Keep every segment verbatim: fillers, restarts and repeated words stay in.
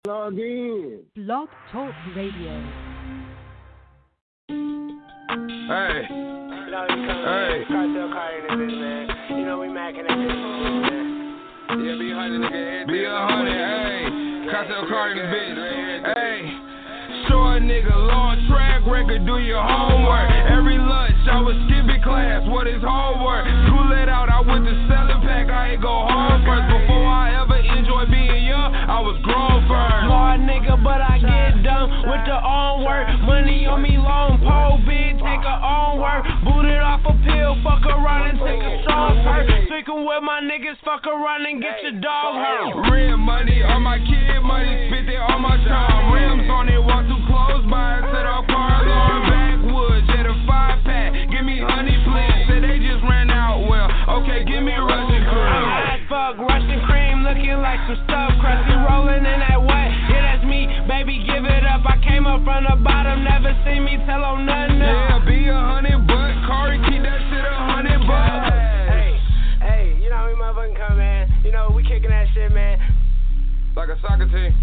Log in. Blog Talk Radio. Hey. You know, hey. Cartel car in this bitch, man. You know, we macking that bitch, man. Yeah, be a hundred, nigga. Be a hundred, hey. Cartel car in this bitch. Hey. Short nigga, long track record, do your homework. Every lunch, I was skipping class, what is homework? School it out, I went to selling pack, I ain't go home first. Before I ever enjoyed being young, I was grown first. Smart nigga, but I get done with the own work. Money on me, long pole, big, take her own work. Booted off a pill, fuck around and take a strong hurt. Sticking with my niggas, fuck around and get your dog hurt. Rent money on my kid money, spit it on my time. Rims on it, walk too close by, set off cars on backwoods, yeah, the five pack. Give me honey, please. Said they just ran out, well, okay, give me Russian cream. I'm hot as fuck, Russian cream, looking like some stuff. Crusty rolling in that wet, yeah, that's me, baby, give it up. I came up from the bottom, never seen me tell on nothing else. Yeah, be a hundred bucks, Corey, keep that shit a hundred bucks. Hey, hey, you know how we motherfucking come, man. You know, we kicking that shit, man. Like a soccer team.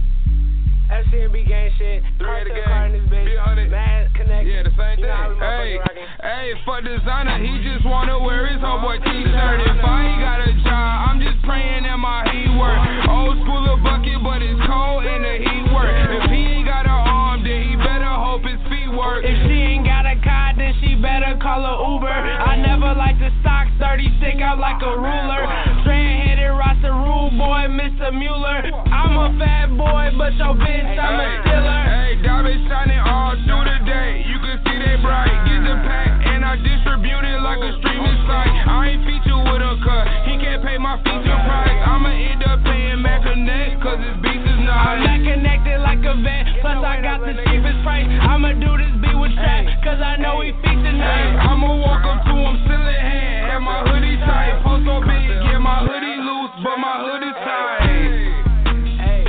F C M B gang shit. Three of the gang. Be a hundred. Mad connect. Yeah, the same you thing. Hey, hey, for designer, he just wanna wear his homeboy t-shirt. If I ain't got a job, I'm just praying that my heat work. Old school a bucket, but it's cold and the heat work. If he ain't got an arm, then he better hope his feet work. If she ain't got a car, then she better call a Uber. I never like to stock thirty stick out like a ruler. Strand-headed roster rule boy, Mister Mueller. I'm a fat boy, but your bitch, I'm a stealer. Hey, diamonds shining all through the day. You can see they bright. Get the pack and I distribute it like a streaming site. I ain't featured with a cut. He can't pay my feature price. I'ma end up paying Mac Connect, cause his beats is nice. I'm not connected like a vet, plus I got the cheapest price. I'ma do this beat with trap, cause I know he featured nice. I'ma walk up to him, still in hand, have my hoodie tight. Post so big, get my hoodie loose, but my hoodie tight. Hey,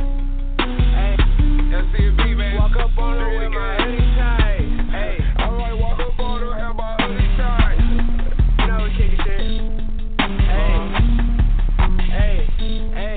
hey, S C B, man. Walk up on her with my hoodie tight. Hey, alright, walk up on her, have my hoodie tight. You know we kicking shit. Hey, hey, hey.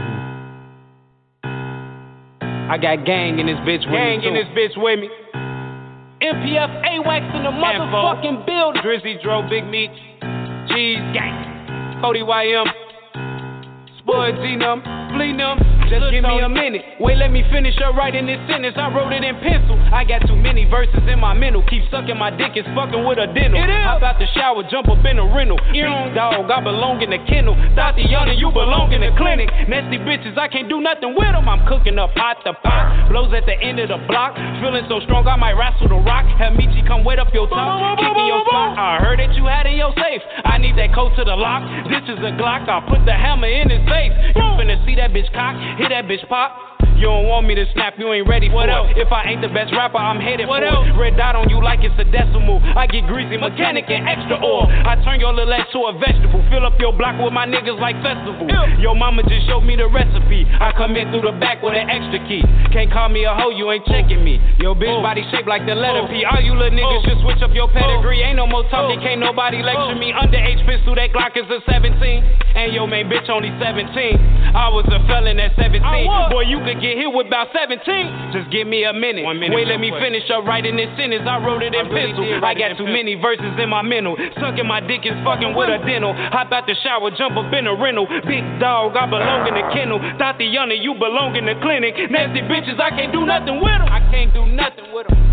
I got gang in this bitch with gang me. Gang in this bitch with me. M P F A-Wax in the motherfucking building. Drizzy Dro, Big Meat, G's Gang, Cody Y M, Spud Genum, Fleanum. Just give me a minute. Wait, let me finish up writing this sentence. I wrote it in pencil. I got too many verses in my mental. Keep sucking my dick, it's fucking with a dental. Hop out the shower, jump up in a rental. Big dog, I belong in the kennel. Tatiana, you belong in the clinic. Nasty bitches, I can't do nothing with them. I'm cooking up pot to pot. Blows at the end of the block. Feeling so strong, I might wrestle the rock. Have Michi come wet up your top. Kicking your spot. I heard that you had in your safe. I need that code to the lock. This is a Glock. I'll put the hammer in his face. You finna see that bitch cock. Hit that bitch pop. You don't want me to snap, you ain't ready for it. If I ain't the best rapper, I'm headed for it. Red dot on you like it's a decimal. I get greasy, mechanic, and extra oil. I turn your little ass to a vegetable. Fill up your block with my niggas like festival. Your mama just showed me the recipe. I come in through the back with an extra key. Can't call me a hoe, you ain't checking me. Your bitch body shaped like the letter P. All you little niggas should switch up your pedigree. Ain't no more talking, can't nobody lecture me. Underage pistol, that Glock is a seventeen. And your main bitch only seventeen. I was a felon at seventeen. Boy, you could get hit with about seventeen. Just give me a minute. minute Wait, let me quick. finish up writing this sentence. I wrote it in I pencil. Really I got too many verses in my mental. Sucking my dick is fucking with a dental. Hop out the shower, jump up in a rental. Big dog, I belong in the kennel. Tatiana, you belong in the clinic. Nasty bitches, I can't do nothing with them. I can't do nothing with them.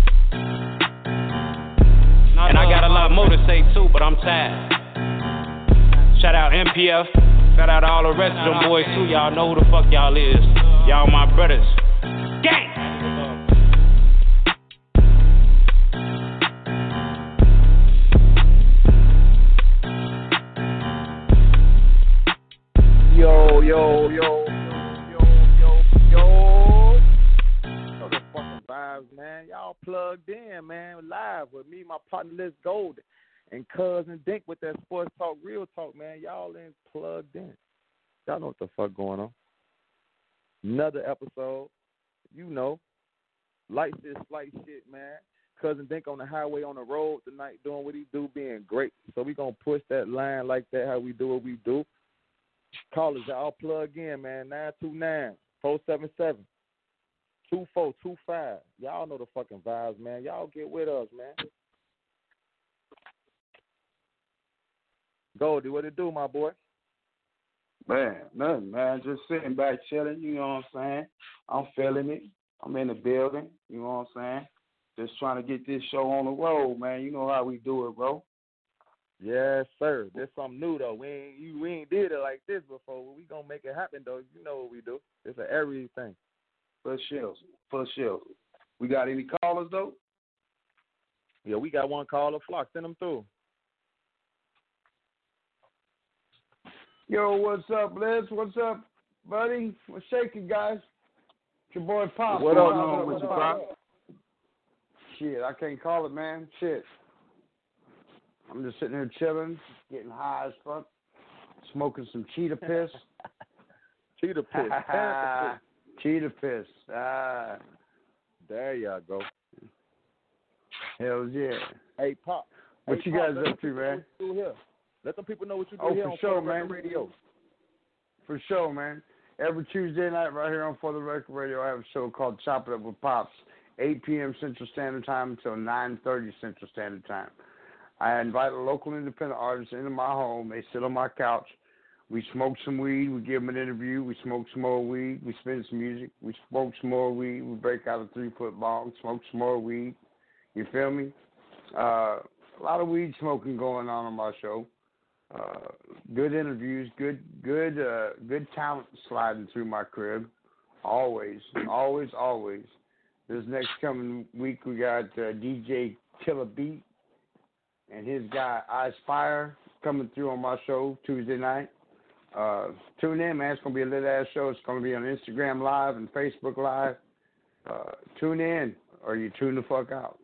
And I got a lot more to say too, but I'm tired. Shout out M P F. Shout out to all the rest of them boys too. Y'all know who the fuck y'all is. Y'all my brothers. Gang! Yo, yo, yo, yo, yo, yo. Know the fucking vibes, man. Y'all plugged in, man. Live with me, my partner Liz Golden, and Cousin Dink with that sports talk, real talk, man. Y'all in plugged in. Y'all know what the fuck going on. Another episode, you know, light this slight shit, man. Cousin Dink on the highway on the road tonight doing what he do, being great. So we gonna push that line like that, how we do what we do. Callers, y'all plug in, man. nine two nine, four seven seven, two four two five. Y'all know the fucking vibes, man. Y'all get with us, man. Goldie, what it do, my boy? Man, nothing, man. Just sitting back chilling, you know what I'm saying? I'm feeling it. I'm in the building, you know what I'm saying? Just trying to get this show on the road, man. You know how we do it, bro. Yes, sir. This something new though. We ain't you we ain't did it like this before. We gonna make it happen though. You know what we do. It's an everything. For sure. For sure. We got any callers though? Yeah, we got one caller. Flock, send them through. Yo, what's up, Liz? What's up, buddy? What's shaking, guys? It's your boy Pop. What up, on with you, Pop? Shit, I can't call it, man. Shit. I'm just sitting here chilling, getting high as fuck, smoking some cheetah piss. Cheetah piss. Cheetah piss. Ah. There y'all go. Hell yeah. Hey, Pop. What hey, you Pop, guys up to, man? Do here. Let them people know what you do oh, here for on sure, For the man. Record Radio. For sure, man. Every Tuesday night right here on For the Record Radio, I have a show called Chop It Up with Pops, eight p.m. Central Standard Time until nine thirty Central Standard Time. I invite a local independent artist into my home. They sit on my couch. We smoke some weed. We give them an interview. We smoke some more weed. We spin some music. We smoke some more weed. We break out a three-foot bong, smoke some more weed. You feel me? Uh, a lot of weed smoking going on on my show. Uh, good interviews, good, good, uh, good talent sliding through my crib. Always, always, always. This next coming week, we got uh, D J Killer Beat and his guy Ice Fire coming through on my show Tuesday night. Uh, tune in, man. It's gonna be a lit ass show. It's gonna be on Instagram Live and Facebook Live. Uh, tune in, or you tune the fuck out.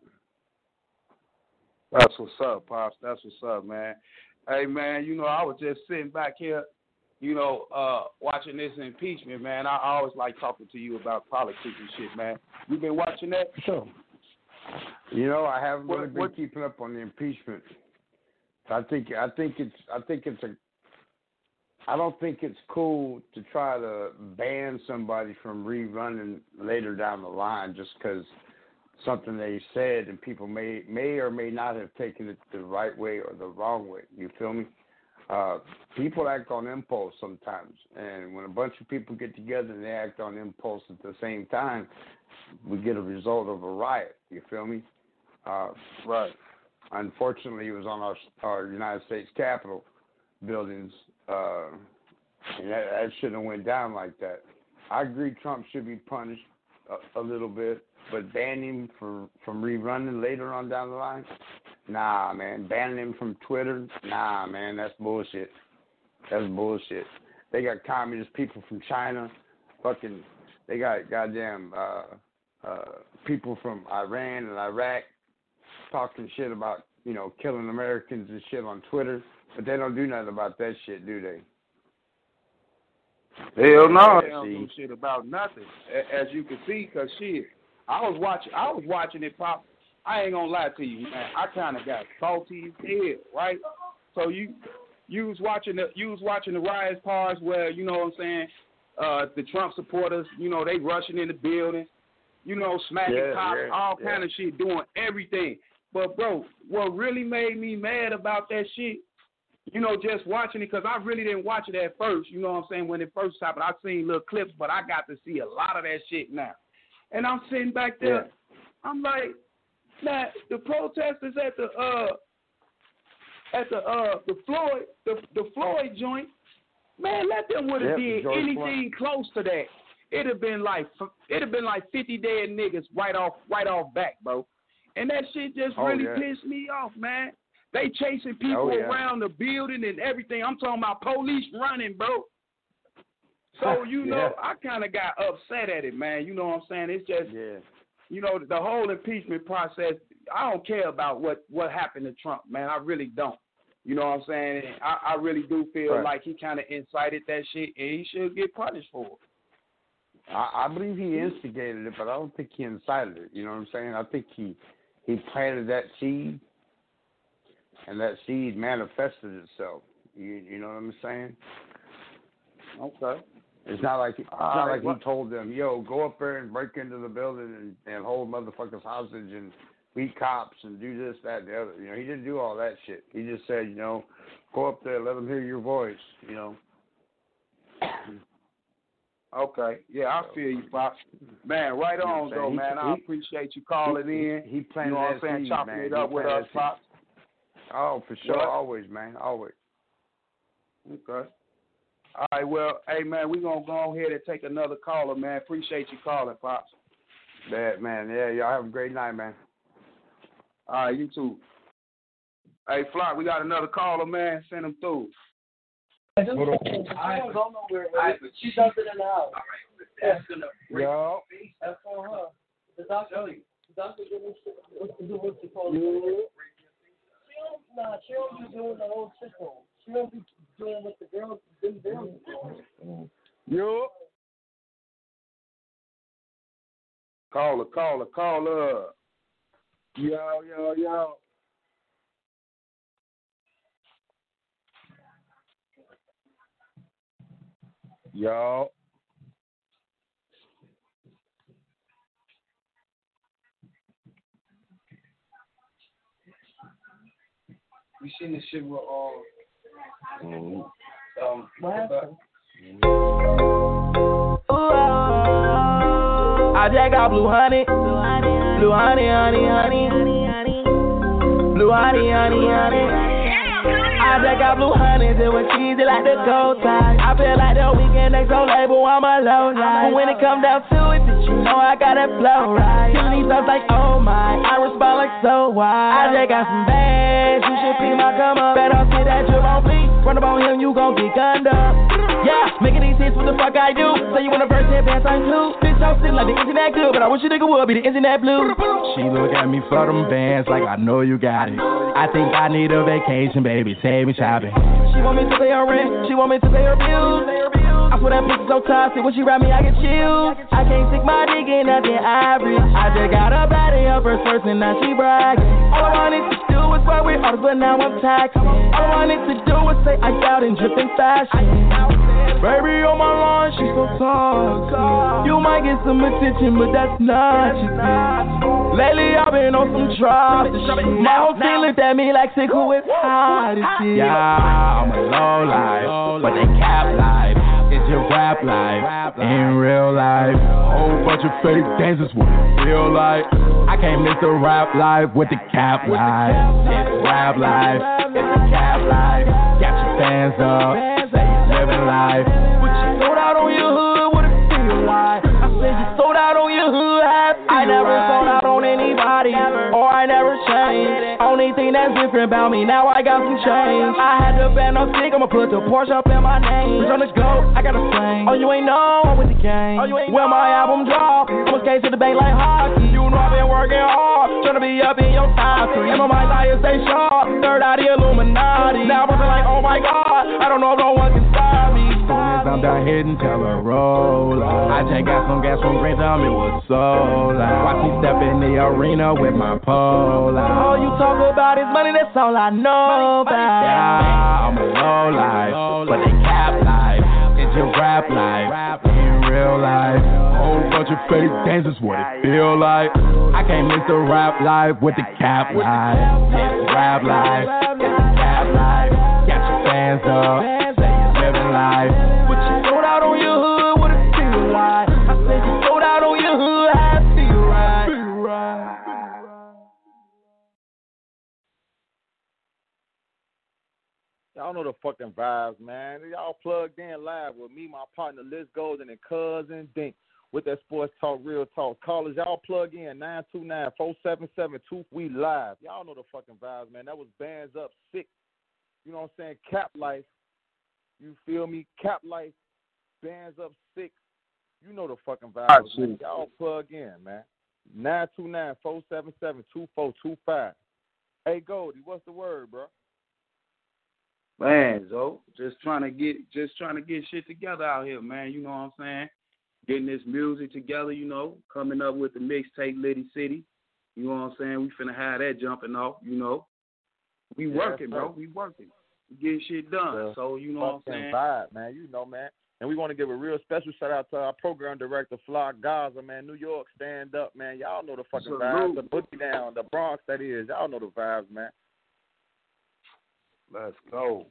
That's what's up, Pops. That's what's up, man. Hey, man, you know, I was just sitting back here, you know, uh, watching this impeachment, man. I always like talking to you about politics and shit, man. You been watching that? Sure. You know, I haven't what, really been what? keeping up on the impeachment. I think, I think it's, I think it's a, I don't think it's cool to try to ban somebody from rerunning later down the line just because something they said and people may may or may not have taken it the right way or the wrong way. You feel me? Uh, people act on impulse sometimes, and when a bunch of people get together and they act on impulse at the same time, we get a result of a riot. You feel me? Uh, right. Unfortunately, it was on our our United States Capitol buildings, uh, and that, that shouldn't have went down like that. I agree Trump should be punished a, a little bit, but banning him for, from rerunning later on down the line, nah, man. Banning him from Twitter, nah, man. That's bullshit. That's bullshit. They got communist people from China, fucking. They got goddamn uh, uh, people from Iran and Iraq talking shit about, you know, killing Americans and shit on Twitter, but they don't do nothing about that shit, do they? Hell no, they don't do shit about nothing, as you can see, because shit, I was watching, I was watching it, Pop. I ain't gonna lie to you, man. I kind of got salty as hell, right? So you, you was watching the, you was watching the riot parts where, you know what I'm saying, uh, the Trump supporters, you know, they rushing in the building, you know, smacking yeah, cops, yeah, all yeah. kind of shit, doing everything. But bro, what really made me mad about that shit, you know, just watching it, because I really didn't watch it at first, you know what I'm saying, when it first happened. I seen little clips, but I got to see a lot of that shit now. And I'm sitting back there, yeah. I'm like, man, the protesters at the uh at the uh the Floyd the the Floyd joint, man, let them would have Yep, did anything close to that. It'd have been like it'd have been like fifty dead niggas right off right off back, bro. And that shit just Oh, really yeah. pissed me off, man. They chasing people Oh, yeah. around the building and everything. I'm talking about police running, bro. So, you know, Yeah. I kind of got upset at it, man. You know what I'm saying? It's just, Yeah. you know, the whole impeachment process, I don't care about what, what happened to Trump, man. I really don't. You know what I'm saying? And I, I really do feel Right. like he kind of incited that shit, and he should get punished for it. I, I believe he instigated it, but I don't think he incited it. You know what I'm saying? I think he he planted that seed, and that seed manifested itself. You you know what I'm saying? Okay. It's not like it's not right, like what? he told them, "Yo, go up there and break into the building and, and hold motherfuckers hostage and beat cops and do this, that, and the other." You know, he didn't do all that shit. He just said, you know, go up there, let them hear your voice. You know. Okay, yeah, I feel you, Pops. Man, right on, though, he, man. He, I appreciate you calling he, in. He, he planted you know what I'm that saying? seed, Chopping man. it up he with us, Pops. Oh, for sure, what? always, man, always. Okay. All right, well, hey, man, we're going to go ahead and take another caller, man. Appreciate you calling, Pops. That, man, yeah, y'all have a great night, man. All right, you too. Hey, Flock, we got another caller, man. Send him through. I don't, I don't go nowhere. Right? She does it in the house. All right, that's gonna break Yo. That's for her. The doctor, the doctor didn't do what she told me. She don't, nah, she don't be doing the whole system. She don't be doing what the girls, them girls do. Yo. Caller, caller, caller. Yo, yo, yo. Yo. We seen this shit with all. Mm-hmm. Um, what happened? I just got blue honey, blue honey, honey, honey, blue honey, honey, honey. I just got blue honey, it was cheesy like the gold tide. I feel like the weekend next on label, I'm a low life. But when it come down to it, bitch, you know I got that flow right. Killing these stuff like, oh my, I respond like so wide. I just got some bags, you should be my come up. Better sit that drip on me, run up on him, you gon' get gunned up. Yeah, making these hits, what the fuck I do? Say you want a verse, headbands, I'm too. Bitch, I'm sitting like the internet good, but I wish a nigga would be the internet blue. She look at me for them bands like I know you got it. I think I need a vacation, baby, take me shopping. She want me to pay her rent, she want me to pay her bills. I swear that pussy so toxic, when she ride me I get chills. I can't stick my dick in nothing average. I just got a body up first person, now she bragging. All I wanted to do was work with artists, but now I'm taxing. All I wanted to do was say I out and drip in fashion. Baby on my lawn, she so toxic. You might get some attention, but that's not your thing. Lately I've been on some drops. My whole team looked at me like, sick, who is hot as shit. Yeah, I'm a low life, but they cap life. It's your rap life, in real life. Whole bunch of fake dancers, what it feel like. I can't miss the rap life with the cap life. It's rap life, it's the cap life. Got your fans up, say you living life. But you sold out on your hood, what it feel like. I said you sold out on your hood, how it feel I never right. sold out on anybody, or I never changed. Only thing that's different about me, now I got some change. I had to ban no stick, I'ma put the Porsche up in my name. Bitch on the go, I got a slang. Oh, you ain't know I'm with the gang. Oh, you ain't when my album drop, I'ma skate to the bank like hockey. You know I've been working hard, tryna be up in your top three. And my mind I stay sharp, third out the Illuminati. Now I'm like, oh my God, I don't know if no one can stop me. Soon as I'm done hitting, tell her roll up. I just got some gas from Green Thumb, it was so loud. Watch me step in the arena with my pole out. All you talk about is money, that's all I know about. Yeah, I'm a low life, but they cap life. It's your rap life, in real life. Whole bunch of fake dancers, what it feel like. I can't miss the rap life with the cap life. It's rap life, it's the cap life. Got your fans up, say you living life. But you sold out on your hood, what it feel like. I said you sold out on your hood, how it feel right. Y'all know the fucking vibes, man. Y'all plugged in live with me, my partner Liz Golden, and Cousin Dink with that Sports Talk, Real Talk. Callers, y'all plug in nine two nine, four seven seven, two. We live. Y'all know the fucking vibes, man. That was Bands Up Six. You know what I'm saying? Cap Life. You feel me? Cap Life. Bands Up Six. You know the fucking vibes, man. Y'all plug in, man. nine two nine, four seven seven, two four two five. Hey, Goldie, what's the word, bro? Man, Zo, just trying to get just trying to get shit together out here, man. You know what I'm saying? Getting this music together, you know, coming up with the mixtape Litty City. You know what I'm saying? We finna have that jumping off, you know. We yeah, working, bro. We working. We getting shit done. Yeah. So, you know what I'm saying? Vibe, man. You know, man. And we want to give a real special shout out to our program director, Flock Gaza, man. New York, stand up, man. Y'all know the fucking vibes. The Boogie Down, the Bronx, that is. Y'all know the vibes, man. Let's go.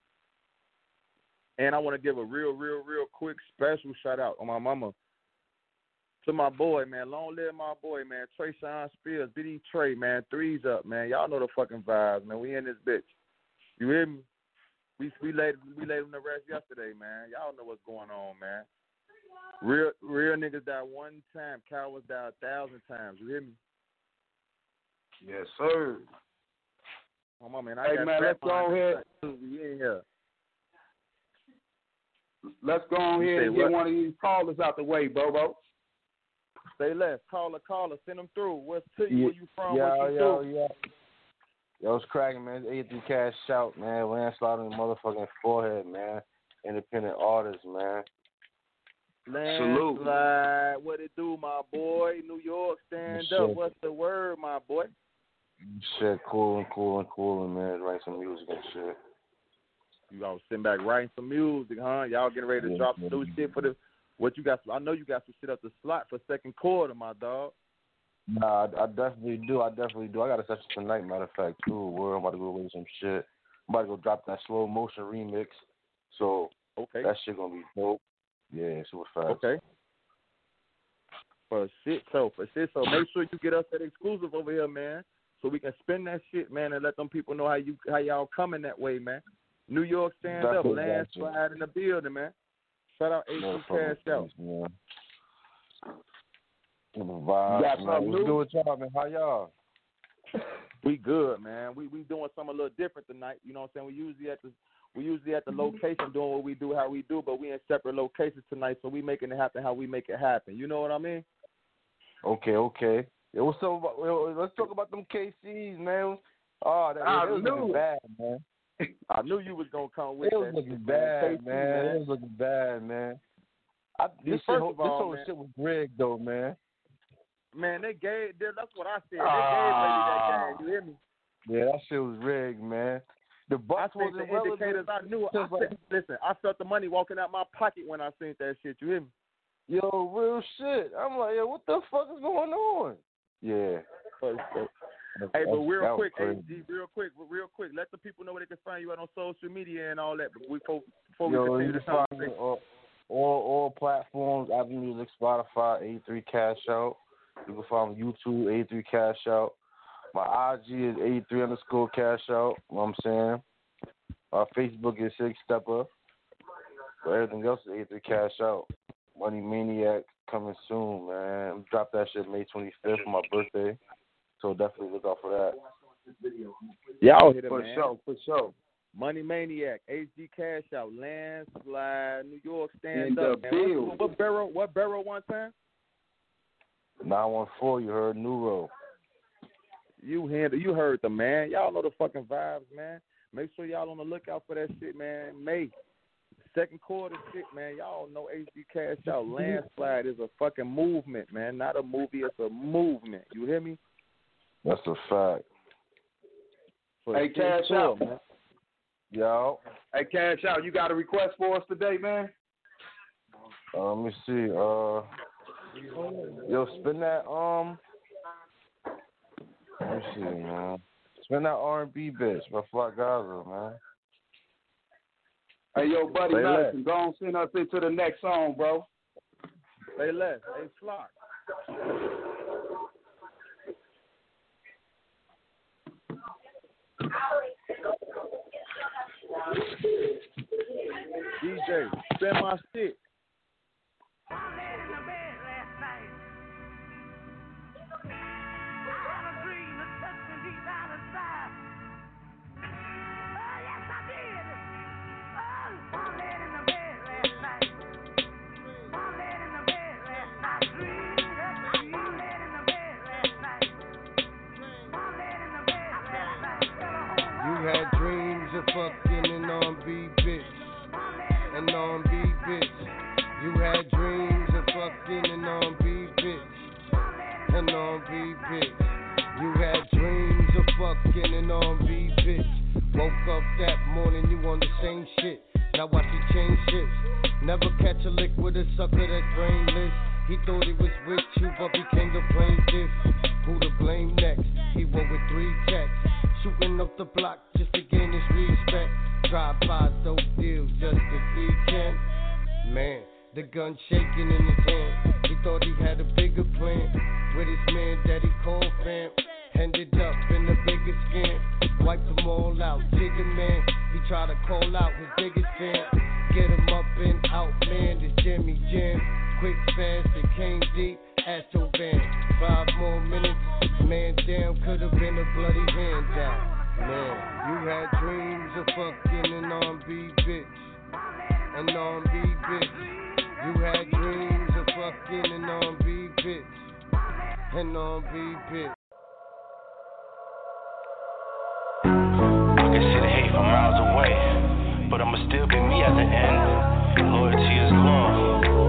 And I want to give a real, real, real quick special shout out on my mama. To my boy, man. Long live my boy, man. Trey Sean Spears, B D Trey, man. Threes up, man. Y'all know the fucking vibes, man. We in this bitch. You hear me? We we laid we laid him to rest yesterday, man. Y'all know what's going on, man. Real real niggas die one time, cowards die a thousand times. You hear me? Yes, sir. Come on, man. I hey, got man, let's go ahead. We in here. Let's go on here and get what? one of these callers out the way, Bobo. Say less. Caller, caller. Send them through. What's to you? Yeah, Where you from? yo, what you yo, do? yo. Yo, it's cracking, man. eighty-three Cash Shout, man. Landslide on the motherfucking forehead, man. Independent artist, man. Landslide. What it do, my boy? New York, stand Shit. up. What's the word, my boy? Shit, cool and cool and cool, and man. Write some music and shit. You all sitting back writing some music, huh? Y'all getting ready to Yeah, drop yeah, some new shit for the. What you got? I know you got some shit up the slot for second quarter, my dog. Nah, I, I definitely do. I definitely do. I got a session tonight, matter of fact, too. Where I'm about to go away with some shit. I'm about to go drop that slow motion remix. So okay, that shit gonna be dope. Yeah, super fast. Okay. For shit, so for shit, so make sure you get us that exclusive over here, man, so we can spin that shit, man, and let them people know how you how y'all coming that way, man. New York, stand Definitely up, landslide in the building, man. Shout out A C Cash Out. Man. Vibes, got man. something What's new? good with y'all, man? How y'all? We good, man. We we doing something a little different tonight. You know what I'm saying? We usually at the we usually at the location doing what we do, how we do, but we in separate locations tonight, so we making it happen how we make it happen. You know what I mean? Okay, okay. Yo, what's up about, yo, let's talk about them K Cs, man. Oh, that I it was knew looking it. bad, man. I knew you was gonna come with It was that. looking shit, bad, K C, man. It was looking bad, man. I, this First shit, of this all, whole man. shit was rigged, though, man. Man, they gave. That's what I said. They Ah. gave Lady that game. You hear me? Yeah, that shit was rigged, man. The I Bucks think wasn't the indicators. relevant. I knew. I said, listen, I felt the money walking out my pocket when I seen that shit. You hear me? Yo, real shit. I'm like, yo, what the fuck is going on? Yeah. Hey, but real That was quick, crazy. A G, real quick, real quick, let the people know where they can find you out on social media and all that. But before, before Yo, we you continue the can find me conversation, on all, all platforms, Apple Music, Spotify, eighty-three Cash Out. You can find me on YouTube, eighty-three Cash Out. My I G is eighty-three underscore Cash Out. You know what I'm saying? Our Facebook is Six Stepper. But everything else is eighty-three Cash Out. Money Maniac coming soon, man. Drop that shit May twenty-fifth for my birthday. So definitely look out for that. y'all hit it, For man. sure, for sure. Money Maniac, H D Cash Out, Landslide, New York, stand In up. the Man. building. What, what borough? What borough? One time? nine one four, you heard Neuro. You handle, you heard the man. Y'all know the fucking vibes, man. Make sure y'all on the lookout for that shit, man. May second quarter shit, man. Y'all know H D Cash Out. Landslide is a fucking movement, man. Not a movie, it's a movement. You hear me? That's a fact. For Hey, sure, Cash Out. man. Yo. Hey, Cash Out, you got a request for us today, man? Uh, let me see. Uh, yo, spin that. Um, let me see, man. Spin that R and B bitch by Flock Gaza, man. Hey, yo, buddy Say Madison, go on send us into the next song, bro. Say less. Hey, Flock. D J, spin my shit. You had dreams of fucking an R and B bitch, an R and B bitch. You had dreams of fucking an R and B bitch, an R and B bitch. You had dreams of fucking an R and B bitch. Woke up that morning, you on the same shit. Now watch he change shit. Never catch a lick with a sucker that's brainless. He thought he was with you, but became the plaintiff. Who to blame next? He went with three checks. Shooting up the block just to gain his respect. Drive-by dope deals just this weekend. Man, the gun shaking in his hand. He thought he had a bigger plan. With his man that he called fam. Ended up in the biggest scam. Wiped them all out, Jigga man. He tried to call out his biggest fan. Get him up and out, man, this Jimmy Jam. Quick, fast, it came deep, Astro Van. Five more minutes, man down, could've been a bloody hand down. Man, you had dreams of fucking an R and B bitch. An R and B bitch. You had dreams of fucking an R and B bitch. An R and B bitch. I can see the hate from miles away, but I'ma still be me at the end. Loyalty is law.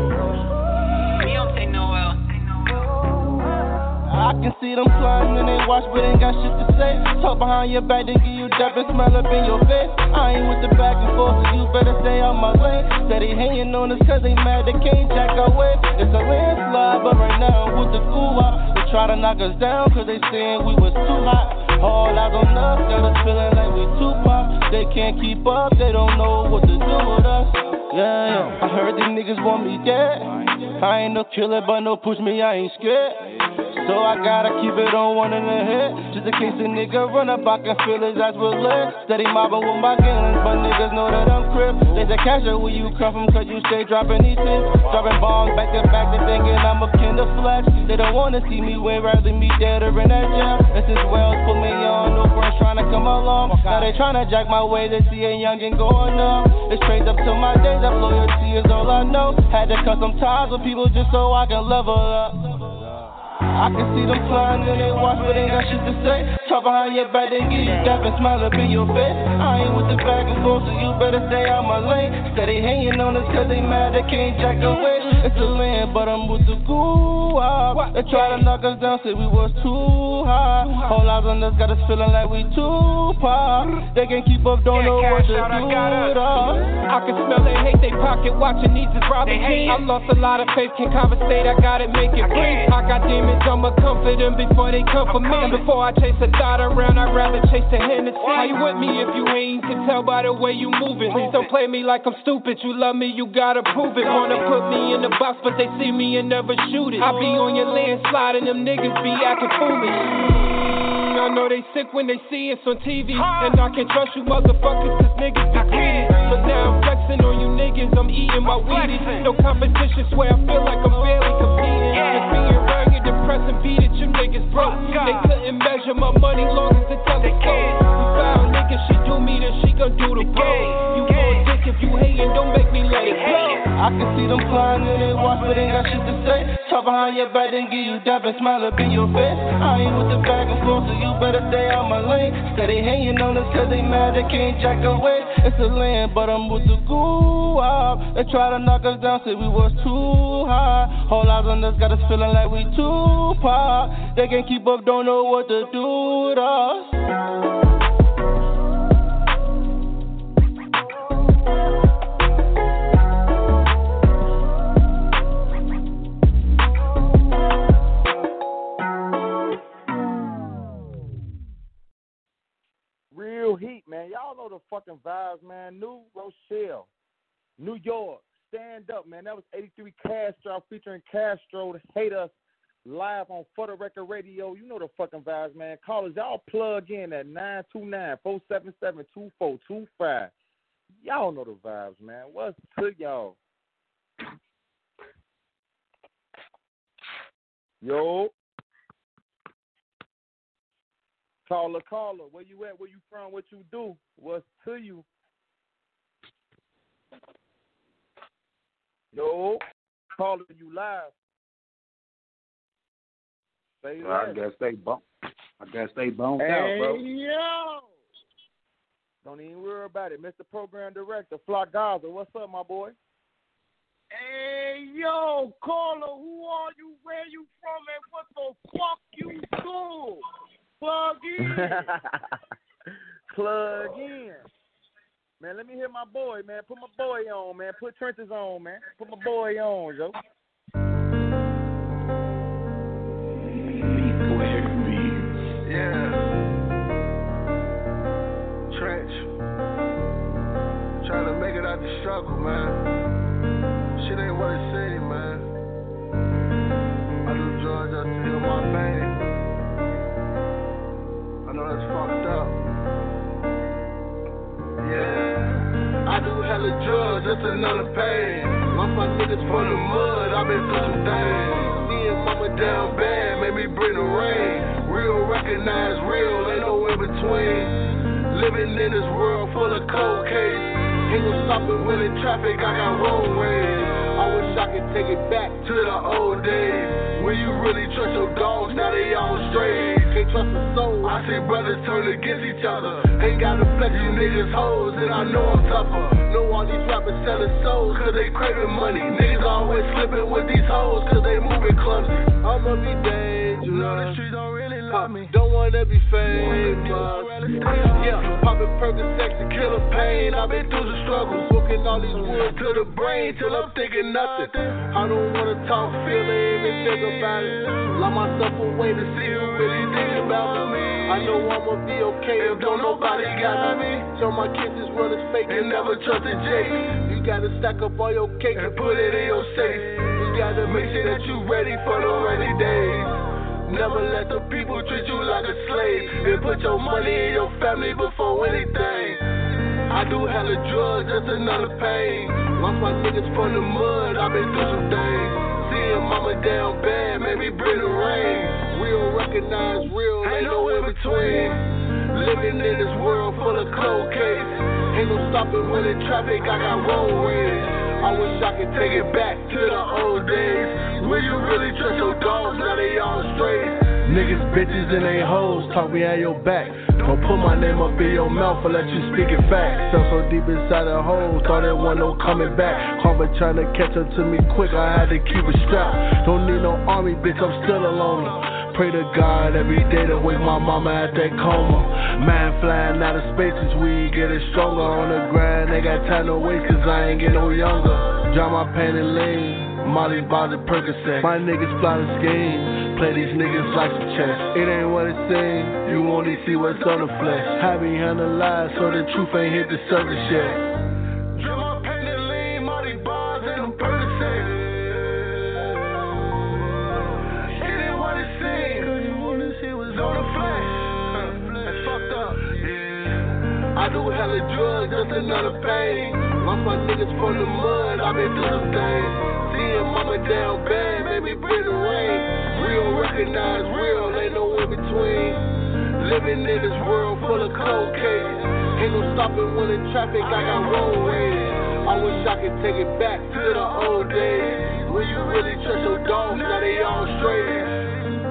I can see them plotting and they watch, but ain't got shit to say. Talk behind your back, they give you dap and smell up in your face. I ain't with the back and forth, so you better stay out my lane. Steady hanging on us cause they mad, they can't jack our way. It's a landslide, but right now with the cool out. They try to knock us down cause they saying we was too hot. All eyes on us, got us feeling like we too pop. They can't keep up, they don't know what to do with us. Yeah, yeah. I heard these niggas want me dead. I ain't no killer, but no push me, I ain't scared. So I gotta keep it on one in the head. Just in case a nigga run up, I can feel his eyes with lead. Steady mobbing with my gangs, but niggas know that I'm crip. They say cash out where you come from, cause you stay dropping these tips. Dropping bombs back to back, they thinking I'm a kin of flex. They don't wanna see me win, rather me dead or in that jail. This is Wells, put me on, no friends trying to come along. Now they trying to jack my way, they see a youngin' going up. It's straight up to my days, that loyalty is all I know. Had to cut some ties with people just so I can level up. I can see them flying and they watch, but ain't got shit to say. Talk behind your back, they give you dap and smile up in your face. I ain't with the back and forth, so you better stay out my lane. Steady hanging on us cause they mad, they can't jack away. It's a land, but I'm with the goo out. They try to knock us down, say we was too high. Whole eyes on us, got us feeling like we too pop. They can't keep up, don't know what to do with us. I can smell they hate, they pocket watching these is robbing me. I lost a lot of faith, can't conversate, I gotta make it breathe. I got demons, I'ma comfort them before they come for me. And before I chase a thought around, I'd rather chase a Hennessy. How you with me if you ain't? Can tell by the way you moving. Please don't play me like I'm stupid. You love me, you gotta prove it. Wanna put me in the box, but they see me and never shoot it. I be on your landslide and them niggas be acting foolish. I know they sick when they see us on T V. And I can't trust you motherfuckers cause niggas be greedy. But now I'm flexing on you niggas, I'm eating my Wheaties. No competition, swear I feel like I'm barely competing. Just being rugged, depressing, beat it, you niggas broke. They couldn't measure my money long as the telescope. We found niggas, she do me, then she gon' do the bro. You gon' dick if you hatin', don't make me let it go. I can see them flying and they watch, but ain't got shit to say. Talk behind your back, then give you dap and smile up in your face. I ain't with the back and forth, so you better stay out my lane. Steady hanging on us cause they mad, they can't jack away. It's a land, but I'm with the goo out. They try to knock us down, say we was too high. Whole eyes on us, got us feeling like we too pop. They can't keep up, don't know what to do with us. Real heat, man. Y'all know the fucking vibes, man. New Rochelle, New York. Stand up, man. That was eighty-three Castro featuring Castro to Hate Us live on For the Record Radio. You know the fucking vibes, man. Callers, y'all plug in at nine two nine, four seven seven, two four two five. Y'all know the vibes, man. What's to y'all? Yo. Caller, caller, where you at? Where you from? What you do? What's to you? Yo, caller, you live. Say well, I guess they bump. I guess they bumped hey, out, bro. Yo. Don't even worry about it. Mister Program Director, Flock Gaza, what's up, my boy? Hey, yo, caller, who are you, where you from, and what the fuck you do? Plug in. Plug in. Man, let me hear my boy, man. Put my boy on, man. Put Trenches on, man. Put my boy on, yo. Yeah. Trench. Trying to make it out the struggle, man. Shit ain't what it seems, man. I do drugs just to heal my pain. I know that's fucked up. Yeah. I do hella drugs, just another pain. Lost my niggas from the mud, I've been through some things. Seeing mama down bad made me bring the rain. Real recognize real, ain't no in between. Living in this world full of cold case. Ain't no stopping when in traffic, I got road rage. I wish I could take it back to the old days. When you really trust your dogs, now they all straight. Can't trust a soul, I see brothers turn against each other. Ain't gotta flex you niggas hoes, and I know I'm tougher. Know all these rappers selling souls, cause they craving money. Niggas always slipping with these hoes, cause they moving clumsy. I'ma be dangerous. You know the streets don't really love me. Don't wanna be famous. Yeah, popping Percocet to kill the pain. I've been through the struggle, smoking all these woods to the brain till I'm thinking nothing. I don't wanna talk, feel it, even think about it. Lock myself away to see who really think about me. I know I'ma be okay if don't nobody got me. Tell my kids this world is fake and never trust a J. You gotta stack up all your cake and put it in your safe. You gotta make sure that you ready for the rainy days. Never let the people treat you like a slave. And put your money in your family before anything. I do hella drugs, just another pain. Lost my niggas from the mud, I've been through some things. Seeing mama down bad made me bring the rain. Real recognize real, ain't no in between. Living in this world full of cold case. Ain't no stopping when in traffic, I got road rage. I wish I could take it back to the old days. Where you really trust your dogs, now they all straight. Niggas, bitches, and they hoes talk me at your back. Don't put my name up in your mouth or let you speak it facts. Fell so deep inside the hole, thought there wasn't no coming back. Karma trying to catch up to me quick, I had to keep it strapped. Don't need no army, bitch, I'm still alone. Pray to God every day to wake my mama at that coma. Man flying out of spaces, we getting stronger. On the grind, they got time to waste, cause I ain't get no younger. Drop my pain and lean, Molly bought the Percocet. My niggas plot a scheme, play these niggas like some chess. It ain't what it seems, you only see what's on the flesh. Hide behind the lies, so the truth ain't hit the surface yet. Drop my pain and lean, Molly bars and them Percocet. It ain't what it seems, cause you only see what's on the flesh. That's fucked up. Yeah. I do hella drugs, just another pain. Lost my niggas from the mud, I've been through some things. Seeing mama down bad, made me bring the rain. Real recognize real, ain't no in between. Living in this world full of cold case. Ain't no stopping when in traffic, I got road rage. I wish I could take it back to the old days. Where you really trust your dogs, now they all straight.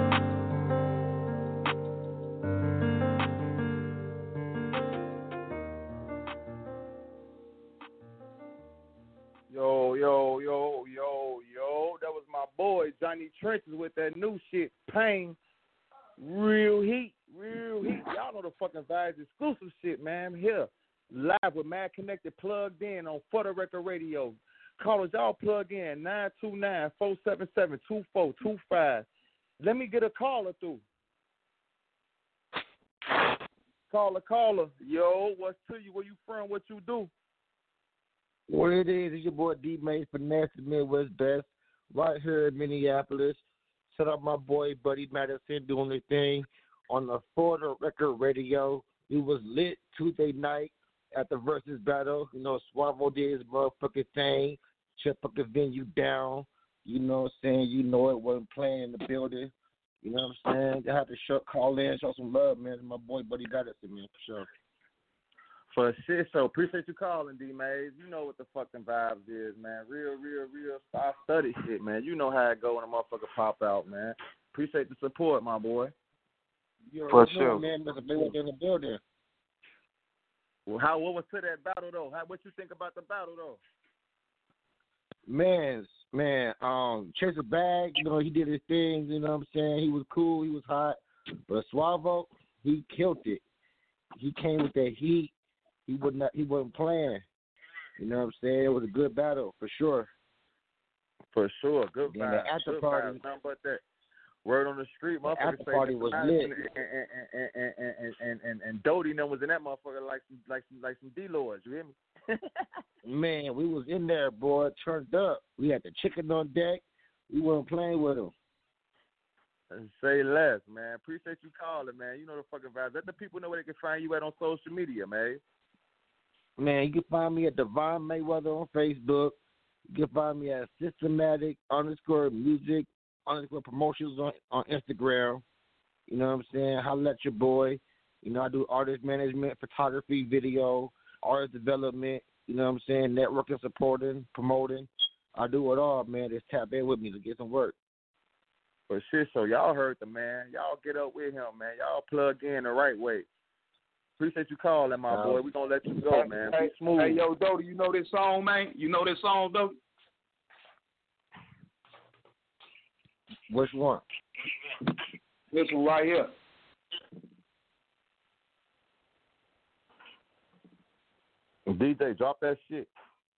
Yo, yo, yo, yo, yo. That was my boy, Johnny Trenches, with that new shit, Pain. Real heat, real heat. Y'all know the fucking vibes, exclusive shit, man. Here, live with Mad Connected, plugged in on For the Record Radio. Callers, y'all plug in, nine two nine, four seven seven, two four two five. Let me get a caller through. Caller, caller. Yo, what's to you? Where you from? What you do? What it is, it's your boy D-Mace, Finesse, Midwest Best, right here in Minneapolis. Set up my boy Buddy Madison doing the thing on the For the Record Radio. It was lit Tuesday night at the Versus Battle. You know, Suavo did his motherfucking thing, shut fucking venue down. You know what I'm saying? You know it wasn't playing in the building. You know what I'm saying? They had to show, call in, show some love, man. My boy Buddy Madison, man, for sure. For shit, so appreciate you calling, D-Maze. You know what the fucking vibes is, man. Real, real, real star study shit, man. You know how it go when a motherfucker pop out, man. Appreciate the support, my boy. You For know, sure. man, Mister They was in the building. Well, how what was to that battle though? How what you think about the battle though? Man, man, um, Chase a Bag, you know, he did his thing, you know what I'm saying? He was cool, he was hot. But Suavo, he killed it. He came with that heat. he would not. He wasn't playing. You know what I'm saying? It was a good battle for sure. For sure, good Then vibes. the after Good party, vibes. Nothing but that. Word on the street, the motherfuckers after say party that was Madison lit. And and and and and, and, and Doty them was in that motherfucker like some like some like some D-Lords. You hear me? Man, we was in there, boy, turned up. We had the chicken on deck. We weren't playing with them. Say less, man. Appreciate you calling, man. You know the fucking vibes. Let the people know where they can find you at on social media, man. Man, you can find me at Devon Mayweather on Facebook. You can find me at Systematic underscore music underscore promotions on, on Instagram. You know what I'm saying? Holla at your boy. You know, I do artist management, photography, video, artist development. You know what I'm saying? Networking, supporting, promoting. I do it all, man. Just tap in with me to get some work. For shit, so y'all heard the man. Y'all get up with him, man. Y'all plug in the right way. Appreciate you calling, my boy. We gonna let you go, man. Hey, Be smooth. hey, yo, Doty, you know this song, man? You know this song, Doty? Which one? This one right here. D J, drop that shit.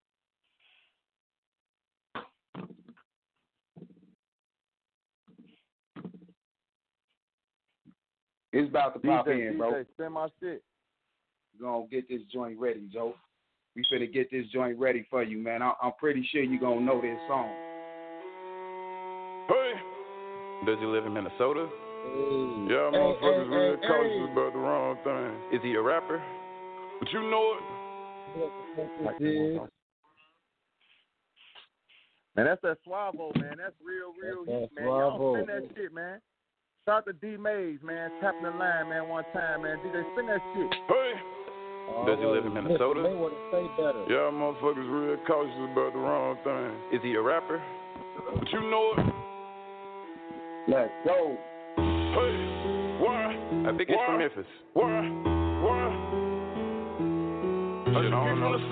It's about to pop D J, in, bro. D J, spin my shit. We're gonna get this joint ready, Joe. We finna get this joint ready for you, man. I- I'm pretty sure you gonna know this song. Hey, does he live in Minnesota? Hey. Yeah, Hey, motherfuckers hey, real hey, cautious hey. about the wrong thing. Is he a rapper? But you know it. Man, that's that Suavo, man. That's real, real That's heat, man. Suavo. Y'all spin that shit, man. Shout out to D Mays, man. Tapping the line, man, one time, man. D J, spin that shit. Hey, does he live in Minnesota? They would say better. Yeah, motherfuckers real cautious about the wrong thing. Is he a rapper? But you know it. Let's go. Hey, why? I think it's Why? from Memphis. Why? Why? I just don't know.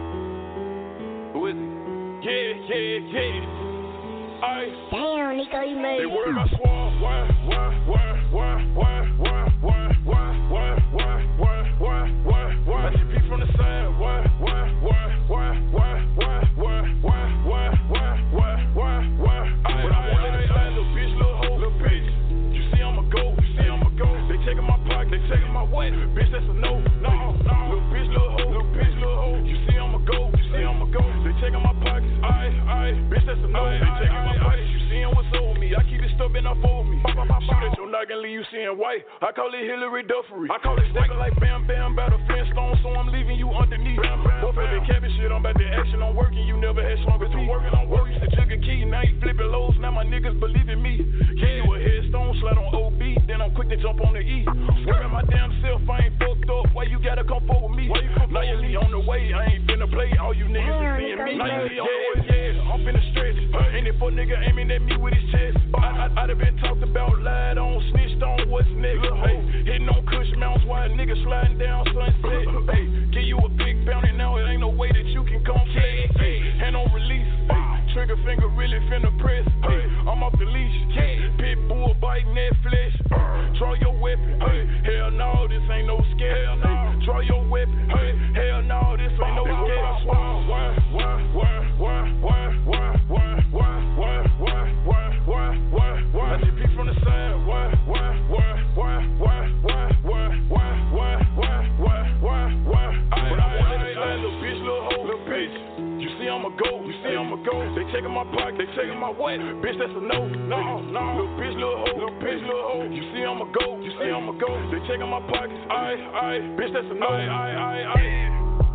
Who is he? Yeah, yeah, yeah. I. Damn, Nico, you made They it. worry about swab. Why? Why? Why? Why? Why? Why? Why? Why? Why? Why? Why? Why? Why? Why? I should be from the side. Why? Why? Why? Why? Why? Why? Why? Why? Why? Why? Why? Why? Why? I want that side, little bitch, little hoe, little bitch. You see I'm a go. You see I'm a go. They taking my pocket. They taking my what? Bitch, that's a no. No. No. Little bitch, little hoe, little bitch, little hoe. You see I'm a go. You see I'm a go. They taking my pockets. I. I. Bitch, that's a no. They taking my pockets. You seeing what's over me? I keep it stuck and I fold me. Shoot at your noggin, leave you seeing white. I call it Hillary Duffery. I call it stepping like bam bam, about a Flintstone, so I'm leaving you underneath. Both of the cabin shit, I'm about the action. I'm working, you never had slung with me. Working, I'm working, used to jug a key, now you flipping lows. Now my niggas believe in me. Yeah, you a headstone, slide on O B, then I'm quick to jump on the E. Working my damn self, I ain't fucked up. Why you gotta come forward with me? Now you leave on the way, I ain't finna play. All you niggas is seeing me. Now you leave on the way, yeah, I'm finna stretch. Ain't it for nigga aiming at me with his chest? I, I, I'd have been talked about, lied on, snitched on, what's next? Hey, hitting on Kush mounts while niggas sliding down Sunset. Hey, give you a big bounty now, it ain't no way that you can come flex. Hey, hand on release. Hey, trigger finger really finna press. Hey, I'm off the leash. Pit bull biting that flesh. Draw your weapon. Hey, hell no, this ain't no scare. Hell no, draw your weapon. Hey, hell no, this ain't no scare. Why, why, why, why, why, why, why, why, why, why, why, why, why, why? I just peek from the side. Why, why, why, why, why, why, why, why, why, why, why, why, why? I, I, I, little bitch, little hoe, little bitch. You see I'm a go, you see I'm a go. They taking my pocket, they taking my what? Bitch, that's a no, no, no. Little bitch, little hoe, little bitch, little hoe. You see I'm a go, you see I'm a go. They taking my pockets, I, I, bitch, that's a no, I, I, I, I.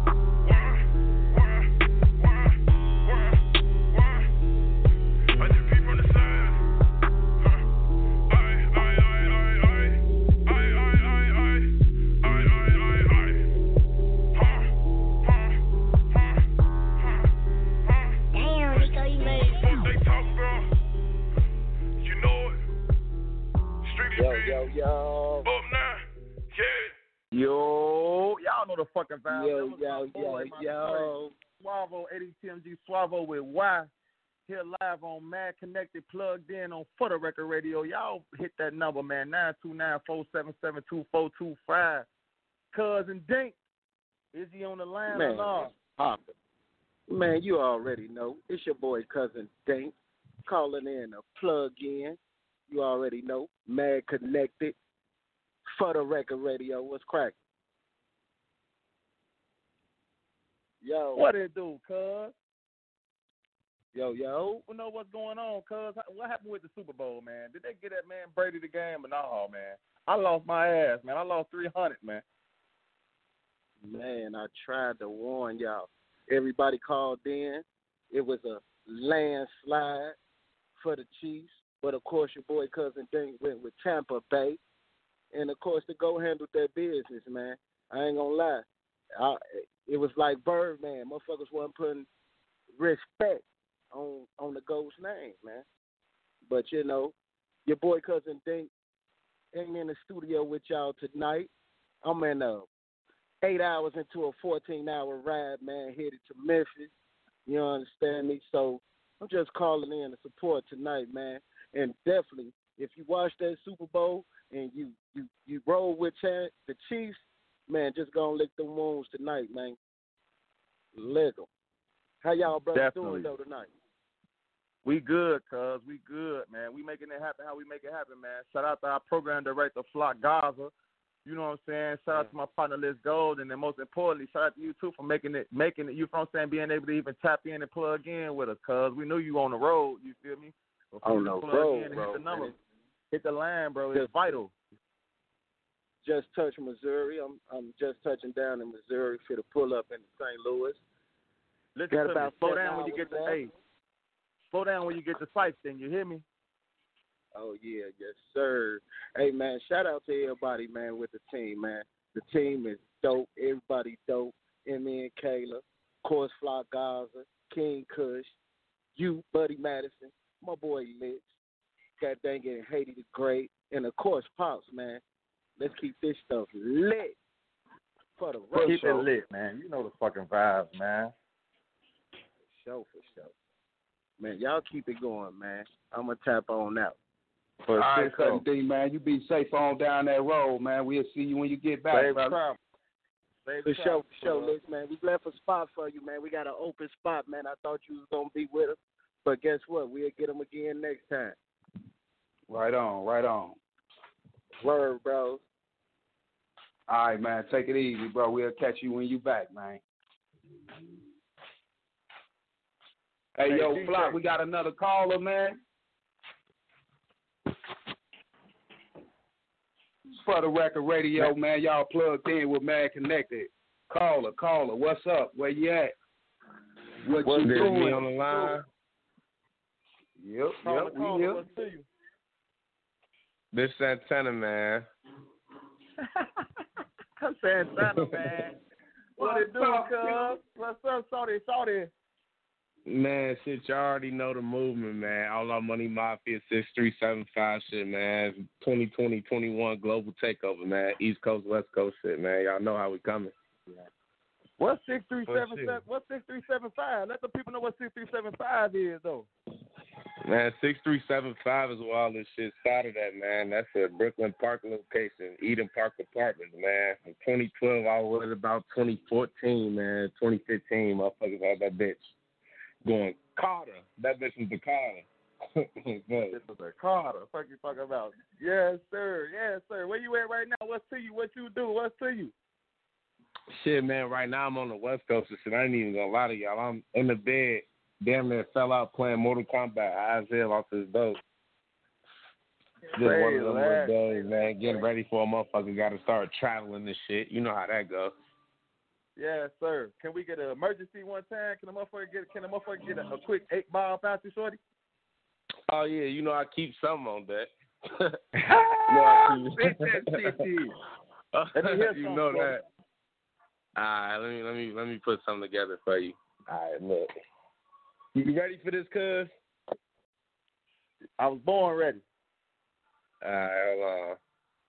Yo, yo, yo. Up now, yeah. Yo, y'all know the fucking vibe. Yo, That was yo, my boy, yo, my yo. friend, Suavo, eighty T M G Suavo with Y. Here live on Mad Connected, plugged in on For the Record Radio. Y'all hit that number, man, nine two nine, four seven seven, two four two five. Cousin Dink, Is he on the line Man, or not? Papa. Man, you already know. It's your boy, Cousin Dink, calling in a plug in. You already know. Mad Connected. For the Record Radio. What's cracking? Yo. What it do, cuz? Yo, yo. We know what's going on, cuz. What happened with the Super Bowl, man? Did they get that man Brady the game or no, man? I lost my ass, man. I lost three hundred, man. Man, I tried to warn y'all. Everybody called in. It was a landslide for the Chiefs. But, of course, your boy Cousin Dink went with Tampa Bay. And, of course, the Go handled their business, man. I ain't going to lie. I, it was like Birdman. Motherfuckers wasn't putting respect on on the Go's name, man. But, you know, your boy Cousin Dink ain't in the studio with y'all tonight. I'm in a eight hours into a fourteen-hour ride, man, headed to Memphis. You understand me? So I'm just calling in to support tonight, man. And definitely, if you watch that Super Bowl and you you, you roll with the Chiefs, man, just go and lick them wounds tonight, man. Lick them. How y'all brothers Definitely. doing, though, tonight? We good, cuz. We good, man. We making it happen how we make it happen, man. Shout out to our program director, Flock Gaza. You know what I'm saying? Shout out to my partner, Liz Gold. And then most importantly, shout out to you, too, for making it, making it, you know what I'm saying, being able to even tap in and plug in with us, cuz. We knew you on the road, you feel me? On the plug road, in and bro. hit the number. Man. Hit the line, bro. It's vital. Just touched Missouri. I'm I'm just touching down in Missouri for the pull up in Saint Louis. Listen Got to about me. Slow seven down when you hours get to left. hey. Slow down when you get to sites, then you hear me? Oh yeah, yes sir. Hey man, shout out to everybody, man, with the team, man. The team is dope. Everybody dope. Emmy and Kayla, of course, Flock Gaza, King Kush, you, Buddy Madison, my boy Litch, God dang it, Haiti the Great, and of course Pops, man. Let's keep this stuff lit for the rest. Keep it lit, man. You know the fucking vibes, man. For sure, for sure. Man, y'all keep it going, man. I'm going to tap on out. All right, Cousin D, man. You be safe on down that road, man. We'll see you when you get back, Save brother. travel. For sure, for sure, Liz, man. We left a spot for you, man. We got an open spot, man. I thought you was going to be with us. But guess what? We'll get them again next time. Right on, right on. Word, bro. All right, man. Take it easy, bro. We'll catch you when you back, man. Hey, Hey, yo, D J. Flock, we got another caller, man. For the Record Radio, man. Y'all plugged in with Mad Connected. Caller, caller, what's up? Where you at? What What's you this, doing? me on the line? Yep, Caller, yep, caller, we here. what's to you? This Santana, man. Santana, man. What it do, cuz? What's up, Saudi? Saudi. Man, shit, you already know the movement, man. All Our Money Mafia, six three seven five shit, man. twenty twenty, twenty-one global takeover, man. East Coast, West Coast shit, man. Y'all know how we coming. What's six three seven shit. seven? What's six three seven five? Let the people know what six three seven five is, though. Man, six three seven five is where all this shit started at, man. That's a Brooklyn Park location, Eden Park Apartments, man. From twenty twelve all the way to about twenty fourteen, man. twenty fifteen, motherfuckers had that bitch going Carter. That bitch was the Carter. This is a Carter. Fuck you talking about? Yes, sir. Yes, sir. Where you at right now? What's to you? What you do? What's to you? Shit, man, right now I'm on the West Coast and shit. I ain't even gonna lie to y'all. I'm in the bed, damn near fell out playing Mortal Kombat. Eyes hell off his dope. Just Hey, one of them relax. little days, man. Getting ready for a motherfucker. Got to start traveling and shit. You know how that goes. Yes, sir. Can we get an emergency one time? Can a motherfucker get? Can a motherfucker get a, a quick eight ball bounty, shorty? Oh yeah, you know I keep something on deck. Spit that shit to you. Let me hear You something, know shorty. that. All right, let me let me let me put something together for you. All right, look. You ready for this, cuz? I was born ready. All right, hold on.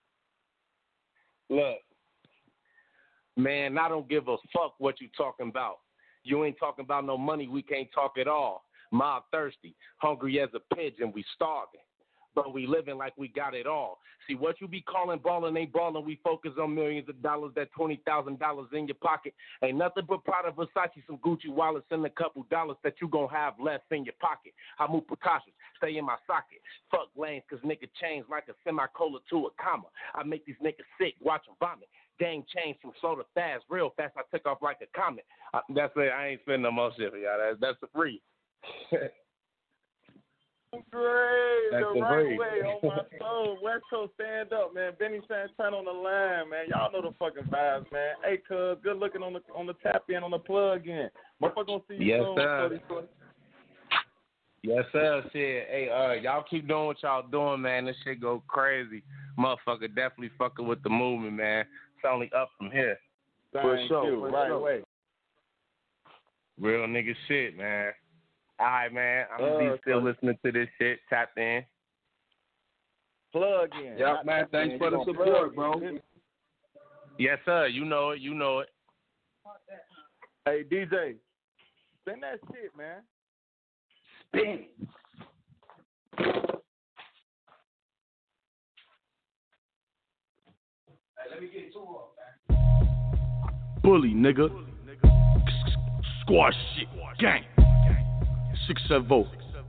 Look, man, I don't give a fuck what you talking about. You ain't talking about no money, we can't talk at all. Mob thirsty, hungry as a pigeon, we starving. but we living like we got it all. See, what you be calling ballin' ain't ballin'. We focus on millions of dollars, that twenty thousand dollars in your pocket. Ain't nothing but Prada, Versace, some Gucci wallets, and a couple dollars that you gon' have left in your pocket. I move precautions, stay in my socket. Fuck lanes, cause nigga change like a semicolon to a comma. I make these niggas sick, watch them vomit. Game changed from slow to fast, real fast. I took off like a comet. Uh, that's it. I ain't spending no more shit for y'all. That's, that's the free. Great, That's the the right breed. way on my soul. West Coast, stand up, man. Benny Santana on the line, man. Y'all know the fucking vibes, man. Hey, cuz, good looking on the on the tap in, on the plug in. Motherfucker gonna see you Yes, soon. sir. Shorty, shorty. Yes, sir. Shit. Hey, uh, y'all keep doing what y'all doing, man. This shit go crazy. Motherfucker definitely fucking with the movement, man. It's only up from here. For sure, right way. Real nigga shit, man. All right, man. I'm going to Uh, be still cuz. listening to this shit. Tapped in. Plug in. Yeah, Not man. tap Thanks in. for You the gonna support, plug bro. in. Yes, sir. You know it. You know it. Hey, D J, spin that shit, man. Spin. Let me get two up, man. Bully, nigga. Squash shit. Gang. six seven oh.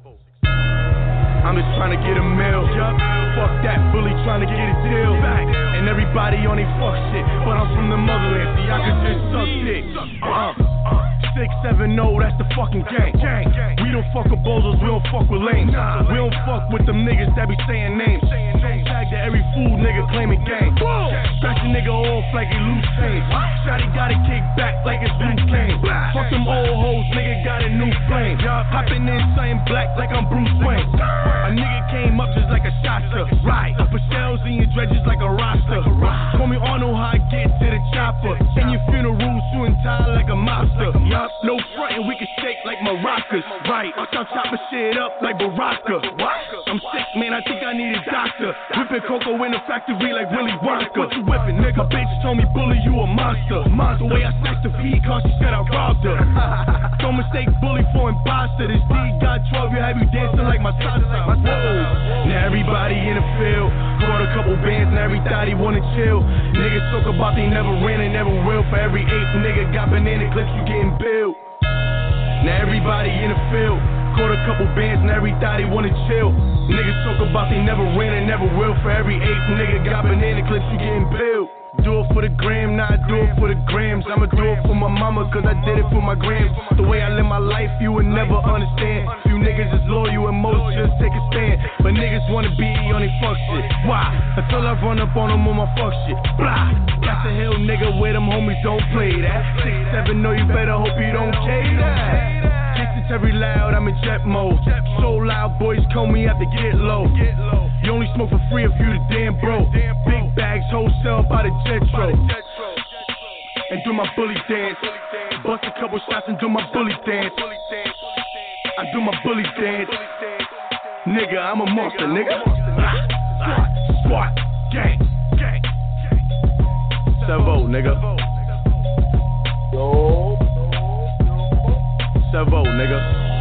I'm just trying to get a meal. Fuck that, bully trying to get a deal. And everybody on they fuck shit. But I'm from the motherland, so y'all can just suck dick. Uh, six seven oh, that's the fucking gang. We don't fuck with bozos, we don't fuck with lames. We don't fuck with them niggas that be saying names. Tag to every fool nigga claiming gang. Scratch a nigga off like he loose change. Shotty got it kicked back like it's loose cane. Fuck them old hoes, nigga got a new flame. Hopping in something black like I'm Bruce Wayne. A nigga came up just like a shotster. Right. Put shells in your dredges like a roster. Call me Arnold how I get to the chopper. In your funeral, suing tie like a mobster. No frontin', we can shake like maracas. Right. I'm chopping shit up like Baraka. I'm sick, man, I think I need a doctor. Whipping cocoa in the factory like Willy Wonka. What you whipping, nigga? My bitch told me, bully, you a monster. The way I snatched the feed, cause she said I robbed her. Don't mistake bully for imposter. This D got twelve, you have you dancing like my salsa. Now everybody in the field, caught a couple bands and every thought he wanna chill. Niggas talk about they never ran and never will. For every eighth nigga got banana clips, you getting billed. Now everybody in the field, caught a couple bands and every thought he wanna chill. Niggas talk about they never ran and never will. For every eighth nigga got banana clips, you getting billed. Do it for the gram, nah, I do it for the grams. I'ma do it for my mama, cause I did it for my grams. The way I live my life, you would never understand. Few niggas is loyal and most just take a stand. But niggas wanna be on they fuck shit. Why? Until I run up on them on my fuck shit. Blah! That's a hill nigga where them homies don't play that. six seven, no, you better hope you don't K that. Terry loud, I'm in jet mode. So loud, boys call me have to get low. You only smoke for free if you the damn bro. Big bags, wholesale by the Jetro. And do my bully dance. Bust a couple shots and do my bully dance. I do my bully dance. Nigga, I'm a monster, nigga. Squat, squat, gang, gang. Sevo, nigga. Yo. Sevo, nigga.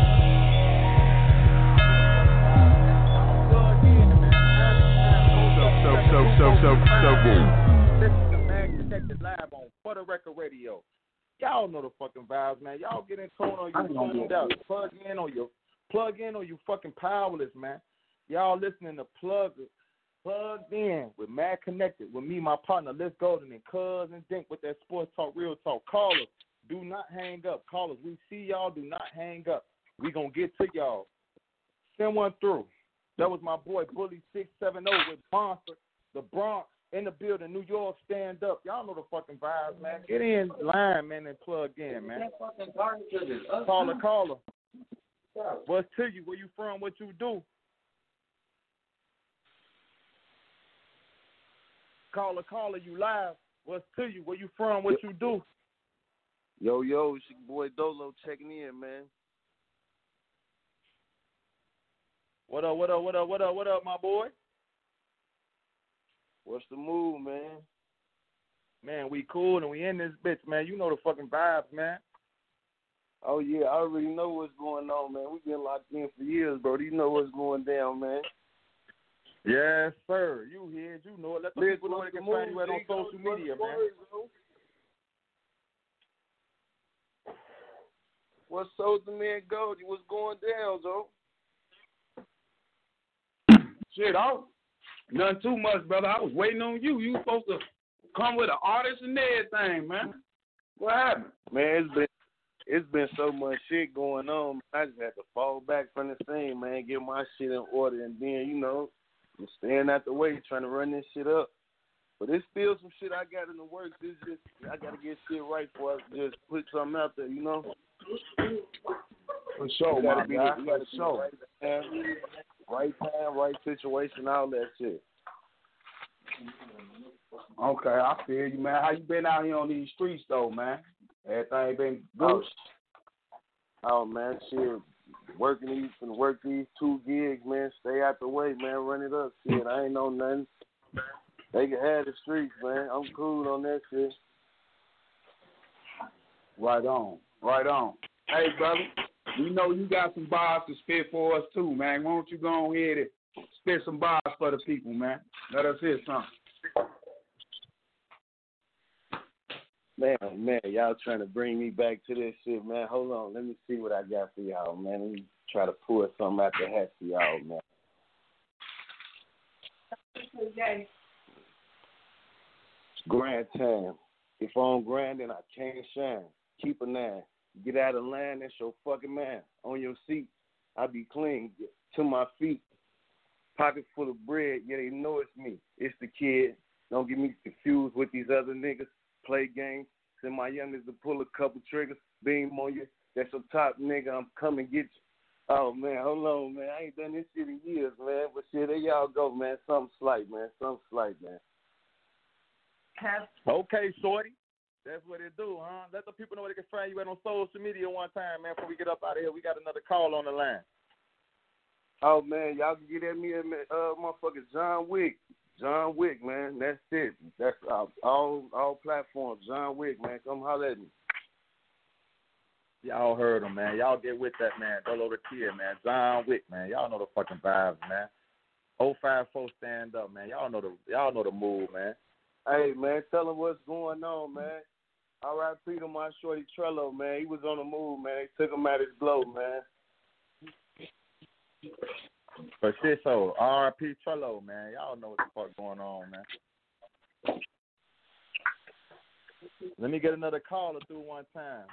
So, so, so, so, so, This is the Man Connected live on For the Record Radio. Y'all know the fucking vibes, man. Y'all get in tune or you tuned out. Plug in or you plug in or you fucking powerless, man. Y'all listening to Plug Plugged In with Mad Connected with me, my partner, Liz Golden, and Cuz and Dink with that Sports Talk, Real Talk. Callers, do not hang up. Callers, we see y'all. Do not hang up. We gonna get to y'all. Send one through. That was my boy Bully six seven oh with Monster, the Bronx in the building, New York. Stand up. Y'all know the fucking vibes, man. Get in line, man, and plug in, man. Caller, caller. What's to you? Where you from? What you do? Caller, caller, you live. What's to you? Where you from? What you do? Yo, yo, it's your boy Dolo checking in, man. What up, what up, what up, what up, what up, my boy? What's the move, man? Man, we cool and we in this bitch, man. You know the fucking vibes, man. Oh, yeah, I already know what's going on, man. We've been locked in for years, bro. You know what's going down, man. Yes, sir. You here? You know it. Let the Liz, people know what's they the can find move, you at on Liz? social What's media, the man. word, bro? What Soldier Man Goldie? What's going down, Joe? Shit, I nothing too much, brother. I was waiting on you. You supposed to come with an artist and everything, man. What happened? Man, it's been it's been so much shit going on. I just had to fall back from the scene, man, get my shit in order, and then, you know, I'm staying out the way, trying to run this shit up. But there's still some shit I got in the works. It's just I gotta get shit right before I just put something out there, you know. For sure, You gotta my be guy. the- you gotta For be sure. the right time, right time, right situation, all that shit. Okay, I feel you, man. How you been out here on these streets, though, man? Everything been good? Oh man, shit. Working these and work these two gigs, man. Stay out the way, man. Run it up. Shit, I ain't know nothing. They can have the streets, man. I'm cool on that shit. Right on. Right on. Hey, brother, we know you got some bars to spit for us, too, man. Why don't you go ahead and spit some bars for the people, man? Let us hear something. Man, man, y'all trying to bring me back to this shit, man. Hold on. Let me see what I got for y'all, man. Let me try to pull something out the hat for y'all, man. Okay. Grind time. If I'm grinding, I can't shine. Keep a nine. Get out of line, that's your fucking man. On your seat, I be clean to my feet. Pocket full of bread, yeah, they know it's me. It's the kid. Don't get me confused with these other niggas. Play games. Send my youngest to pull a couple triggers. Beam on you. That's your top nigga. I'm coming get you. Oh, man, hold on, man. I ain't done this shit in years, man. But shit, there y'all go, man. Something slight, man. Something slight, man. Okay, shorty. That's what it do, huh? Let the people know where they can find you at on social media one time, man, before we get up out of here. We got another call on the line. Oh, man, y'all can get at me at uh, motherfucker John Wick. John Wick, man. That's it. That's uh, all all platforms. John Wick, man. Come holler at me. Y'all heard him, man. Y'all get with that, man. Dolo the Kid, man. John Wick, man. Y'all know the fucking vibes, man. oh five four stand up, man. Y'all know the y'all know the move, man. Hey, man, tell them what's going on, man. R I P to my shorty Trello, man. He was on the move, man. They took him at his glow, man. For shit, so R I P Trello, man. Y'all know what the fuck going on, man. Let me get another caller through one time.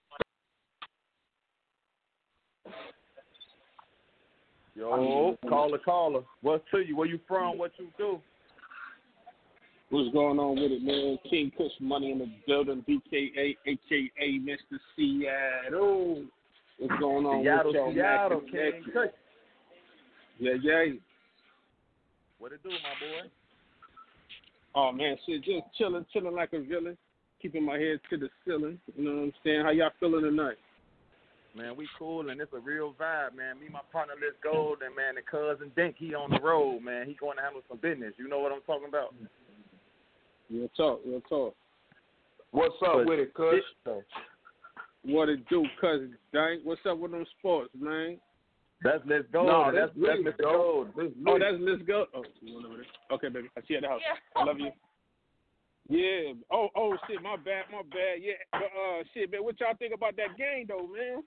Yo, caller, caller. What's to you? Where you from? What you do? What's going on with it, man? King Kush Money in the building, B K A, a k a. Mister Seattle. What's going on Seattle, with y'all? Seattle, Mac King Kush. Yeah, yeah. What it do, my boy? Oh, man, shit, just chilling, chilling like a villain, keeping my head to the ceiling. You know what I'm saying? How y'all feeling tonight? Man, we cool, and it's a real vibe, man. Me, my partner, Liz Gold, and, man, the cousin Dink, he on the road, man. He going to handle some business. You know what I'm talking about? Real talk, real talk. What's up But with it, Kush? What it do, cousin Dank? What's up with them sports, man? That's Liz Gold. No, that's that's that's Liz Mister Gold. Oh, that's Liz Gold. Oh, you want over there? Okay, baby. I see you at the house. I love you. Yeah. Oh, oh, shit. My bad. My bad. Yeah. But, uh, shit, man. What y'all think about that game, though, man?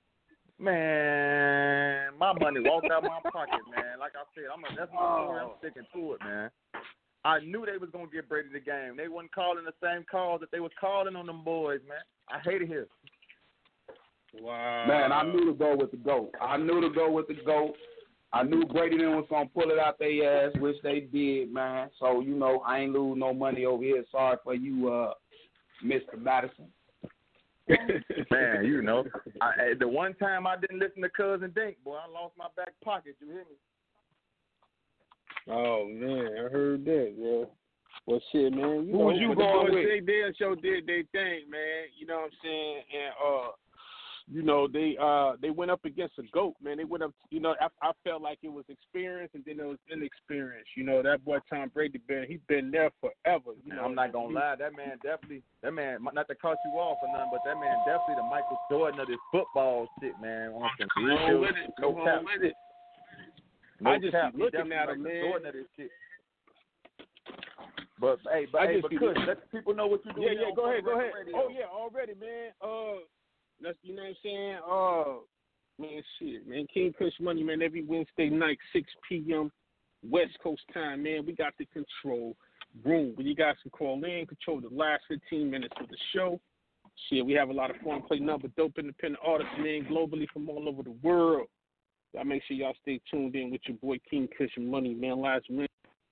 Man, my money walked out my pocket, man. Like I said, I'm a, that's my story. I'm sticking to it, man. I knew they was gonna get Brady the game. They wasn't calling the same calls that they was calling on them boys, man. I hate it here. Wow. Man, I knew to go with the GOAT. I knew to go with the GOAT. I knew Brady then was going to pull it out their ass, which they did, man. So, you know, I ain't lose no money over here. Sorry for you, uh, Mister Madison. Man, you know, I, the one time I didn't listen to Cousin Dink, boy, I lost my back pocket. You hear me? Oh, man. I heard that, yeah. Well, shit, man. You Who know, was you but going the boys, with? They damn sure did their thing, man. You know what I'm saying? And, uh, you know, they uh they went up against a GOAT, man. They went up, you know, I, I felt like it was experience and then it was inexperience. You know, that boy Tom Brady, been he been there forever. You Man, know, I'm not gonna lie, that man definitely, that man, not to cut you off or nothing, but that man definitely the Michael Jordan of this football shit, man. On some Come real on with it. no Come cap. on with it. No I just cap, be looking he at definitely him, like man. the this shit. But hey, but I hey, just but be Kush, looking- let the people know what you do. Yeah, here yeah, on go ahead, Full go Record ahead. Radio. Oh yeah, already, man. Uh, that's you know what I'm saying. Uh, man, shit, man. King Kush Money, man. Every Wednesday night, six p.m. West Coast time, man. We got the control room. When you guys can call in, control the last fifteen minutes of the show. Shit, we have a lot of fun. Play number dope independent artists, man, globally from all over the world. Y'all make sure y'all stay tuned in with your boy King Kush Money, man. Last minute.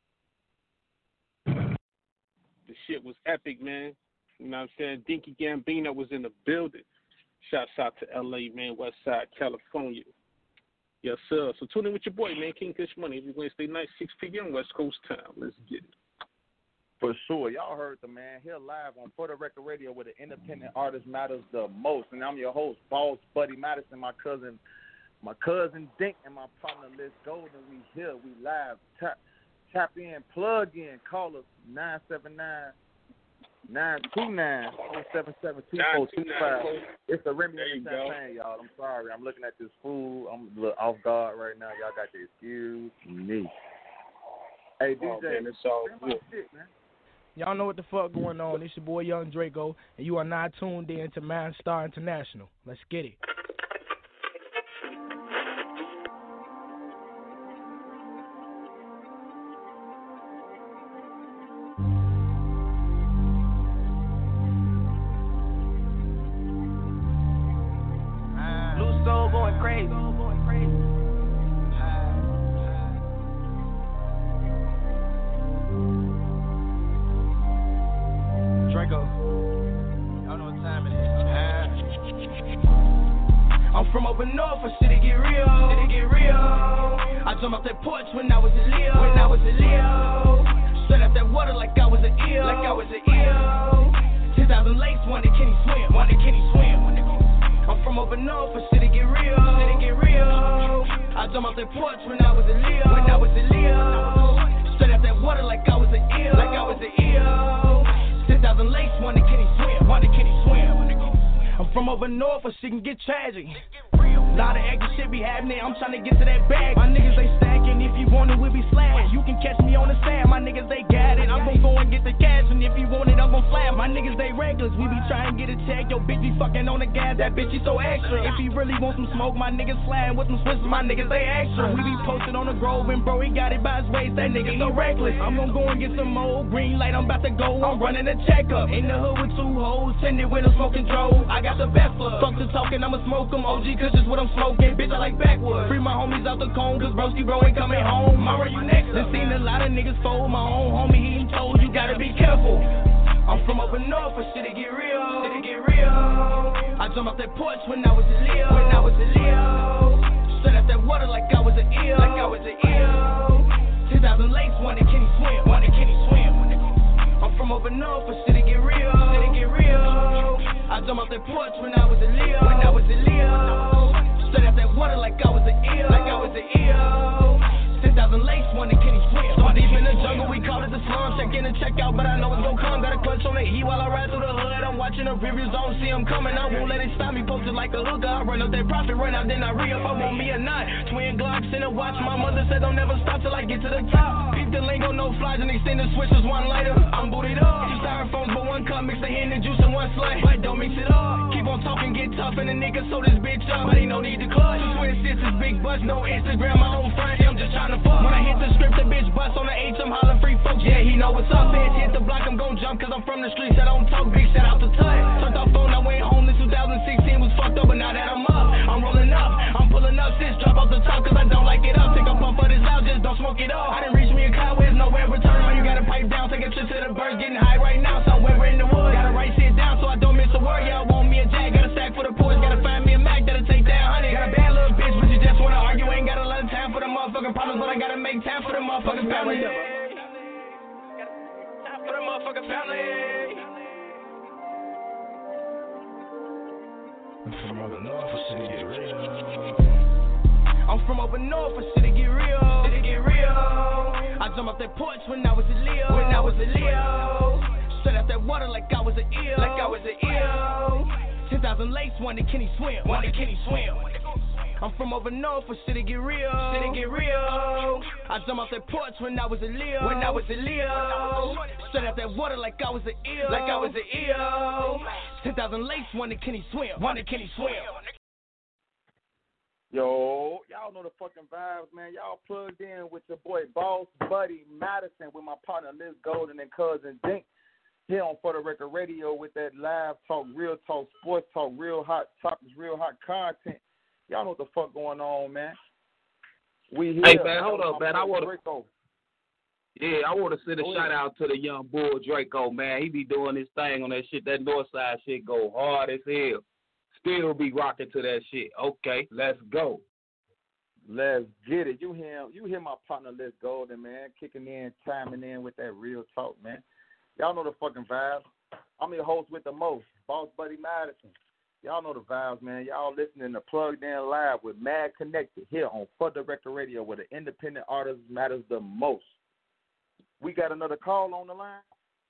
The shit was epic, man. You know what I'm saying? Dinky Gambino was in the building. Shouts out to L A, man, West Side, California. Yes, sir. So tune in with your boy, man, King Kush Money, every Wednesday night, six p.m. West Coast time. Let's get it. For sure. Y'all heard the man here live on Puerto Record Radio where the independent artist matters the most. And I'm your host, Boss Buddy Madison, my cousin, my cousin Dink, and my partner Liz Golden. We here. We live. Tap, tap in, plug in, call us nine seven nine, nine two nine, oh seven seven two four two five. It's the Remy and the Champagne, y'all. I'm sorry. I'm looking at this food. I'm a little off guard right now. Y'all got to excuse me. Hey, D J, Oh, man, it's all bring my good. shit, man. Y'all know what the fuck going on. It's your boy Young Draco, and you are not tuned in to Man Star International. Let's get it. Loose soul going crazy. Draco. Y'all know what time it is. I'm from over north, for shit to get real. Shit to get real. I jumped off that porch when I was a Leo. When I was a Leo. Straight out that water like I was an eel. Like I was an eel. ten thousand lakes, wonder can he swim? Wonder can he swim? I'm from over north, for shit to get real. Shit to get real. I jumped off that porch when I was a Leo. When I was a Leo. Straight out that water like I was an eel. Like I was an eel. ten thousand lakes, wonder can he swim? Wonder can he swim? I'm from over north, for shit can get tragic. Lot of extra shit be happening, I'm tryna get to that bag. My niggas, they stacking, if you want it, we'll be slash. You can catch me on the sand, my niggas, they got it. I'm gon' go and get the cash, and if you want it, I'm gon' slap. My niggas, they regulars, we be trying to get a check. Yo, bitch be fucking on the gas, that bitch, she so extra. If he really want some smoke, my niggas sliding with some switches, my niggas, they extra. We be posted on the Grove, and bro, he got it by his waist, that nigga so reckless. I'm gon' go and get some more green light, I'm about to go, I'm running a checkup. In the hood with two hoes, tended with a smoking drove. I got the best plug. Fuck the talking, I'ma smoke them. O G, cause it's what I'm smoking. Bitch, I like backwoods. Free my homies out the cone, cause broski bro ain't coming home. Mama, you next? Done seen a lot of niggas fold. My own homie, he ain't told you gotta be careful. I'm from up north, for shit to get real. Shit to get real. I jumped off that porch when I was a Leo. When I was a Leo. Straight out that water like I was an eel. Like I was an eel. ten thousand lakes, wonder can he swim? Wonder can he swim? I'm from over north, for shit to get real. Shit to get real. I jumped off that porch when I was a Leo. When I was a Leo. Straight out that water like I was an eel. Like I was an eel. ten thousand lakes, wonder can he swim? So deep in the jungle, we call it the slum. Check in and check out, but I know it's gon' come. Got a clutch on the E while I ride through the hood. I'm watching the reviews, don't see him coming. I won't let it stop me, posted like a hooker. I run up that profit, run out, then I re-up. I want me a nine. Twin Glocks in a watch. My mother said don't never stop till I get to the top. Peep the lingo, no flies, and extended switches, one lighter. I'm booted up. Two styrofoams, but one cup. Mix the hen and juice in one slice. But don't mix it up. Keep on talking, get tough, and the nigga so this bitch up. But ain't no need to clutch. Twin sisters, big butts, no Instagram, my own front. I'm just trying to fuck. When I hit the script, the bitch bust on the H, I'm hollering free folks. Yeah, he know what's up. Bitch, hit the block, I'm gon' jump, cause I'm from the streets. I don't talk big, shout out to Tut. Turned off phone, I went home in two thousand sixteen, was fucked up, but now that I'm up, I'm rolling up. I'm pulling up, sis, drop off the top, cause I don't like it up. Take a puff of this loud, just don't smoke it up. I didn't reach me a car, where's nowhere return. Now you gotta pipe down, take a trip to the birds, getting high right now, somewhere in the woods. Gotta write shit down so I don't miss a word. Yeah, I want me a jack, got a stack for the porch, gotta find me a Mac, that'll take that honey. Got a bad little bitch, but you just wanna argue, ain't got a lot of time for the motherfucking problems, but I gotta make time for the motherfucking family. Time for the motherfucking family. I'm from over north, for shit to get real. I'm from over north, for shit to get real. Shit to get real. I jumped off that porch when I was a Leo. When I was a Leo. Straight out that water like I was an eel. Like I was an eel. ten thousand lakes, wonder can he swim? Wonder can he swim? I'm from over north, for shit to get real. Shit to get real. I jumped off that porch when I was a Leo. When I was a Leo. Straight out that water like I was an eel. Like I was an eel. ten thousand lakes, wonder can he swim? Wonder can he swim? Yo, y'all know the fucking vibes, man. Y'all plugged in with your boy Boss Buddy Madison with my partner Liz Golden and cousin Dink here on For the Record Radio with that live talk, real talk, sports talk, real hot topics, real hot content. Y'all know what the fuck going on, man. We here. Hey, man, hold up, man. I want to. Yeah, I want to send a oh, shout yeah. out to the young bull Draco, man. He be doing his thing on that shit. That Northside shit go hard as hell. Still be rocking to that shit. Okay, let's go. Let's get it. You hear you hear my partner Les Golden, man, kicking in, chiming in with that real talk, man. Y'all know the fucking vibes. I'm your host with the most, Boss Buddy Madison. Y'all know the vibes, man. Y'all listening to Plugged In Live with Mad Connected here on For the Record Radio, where the independent artist matters the most. We got another call on the line.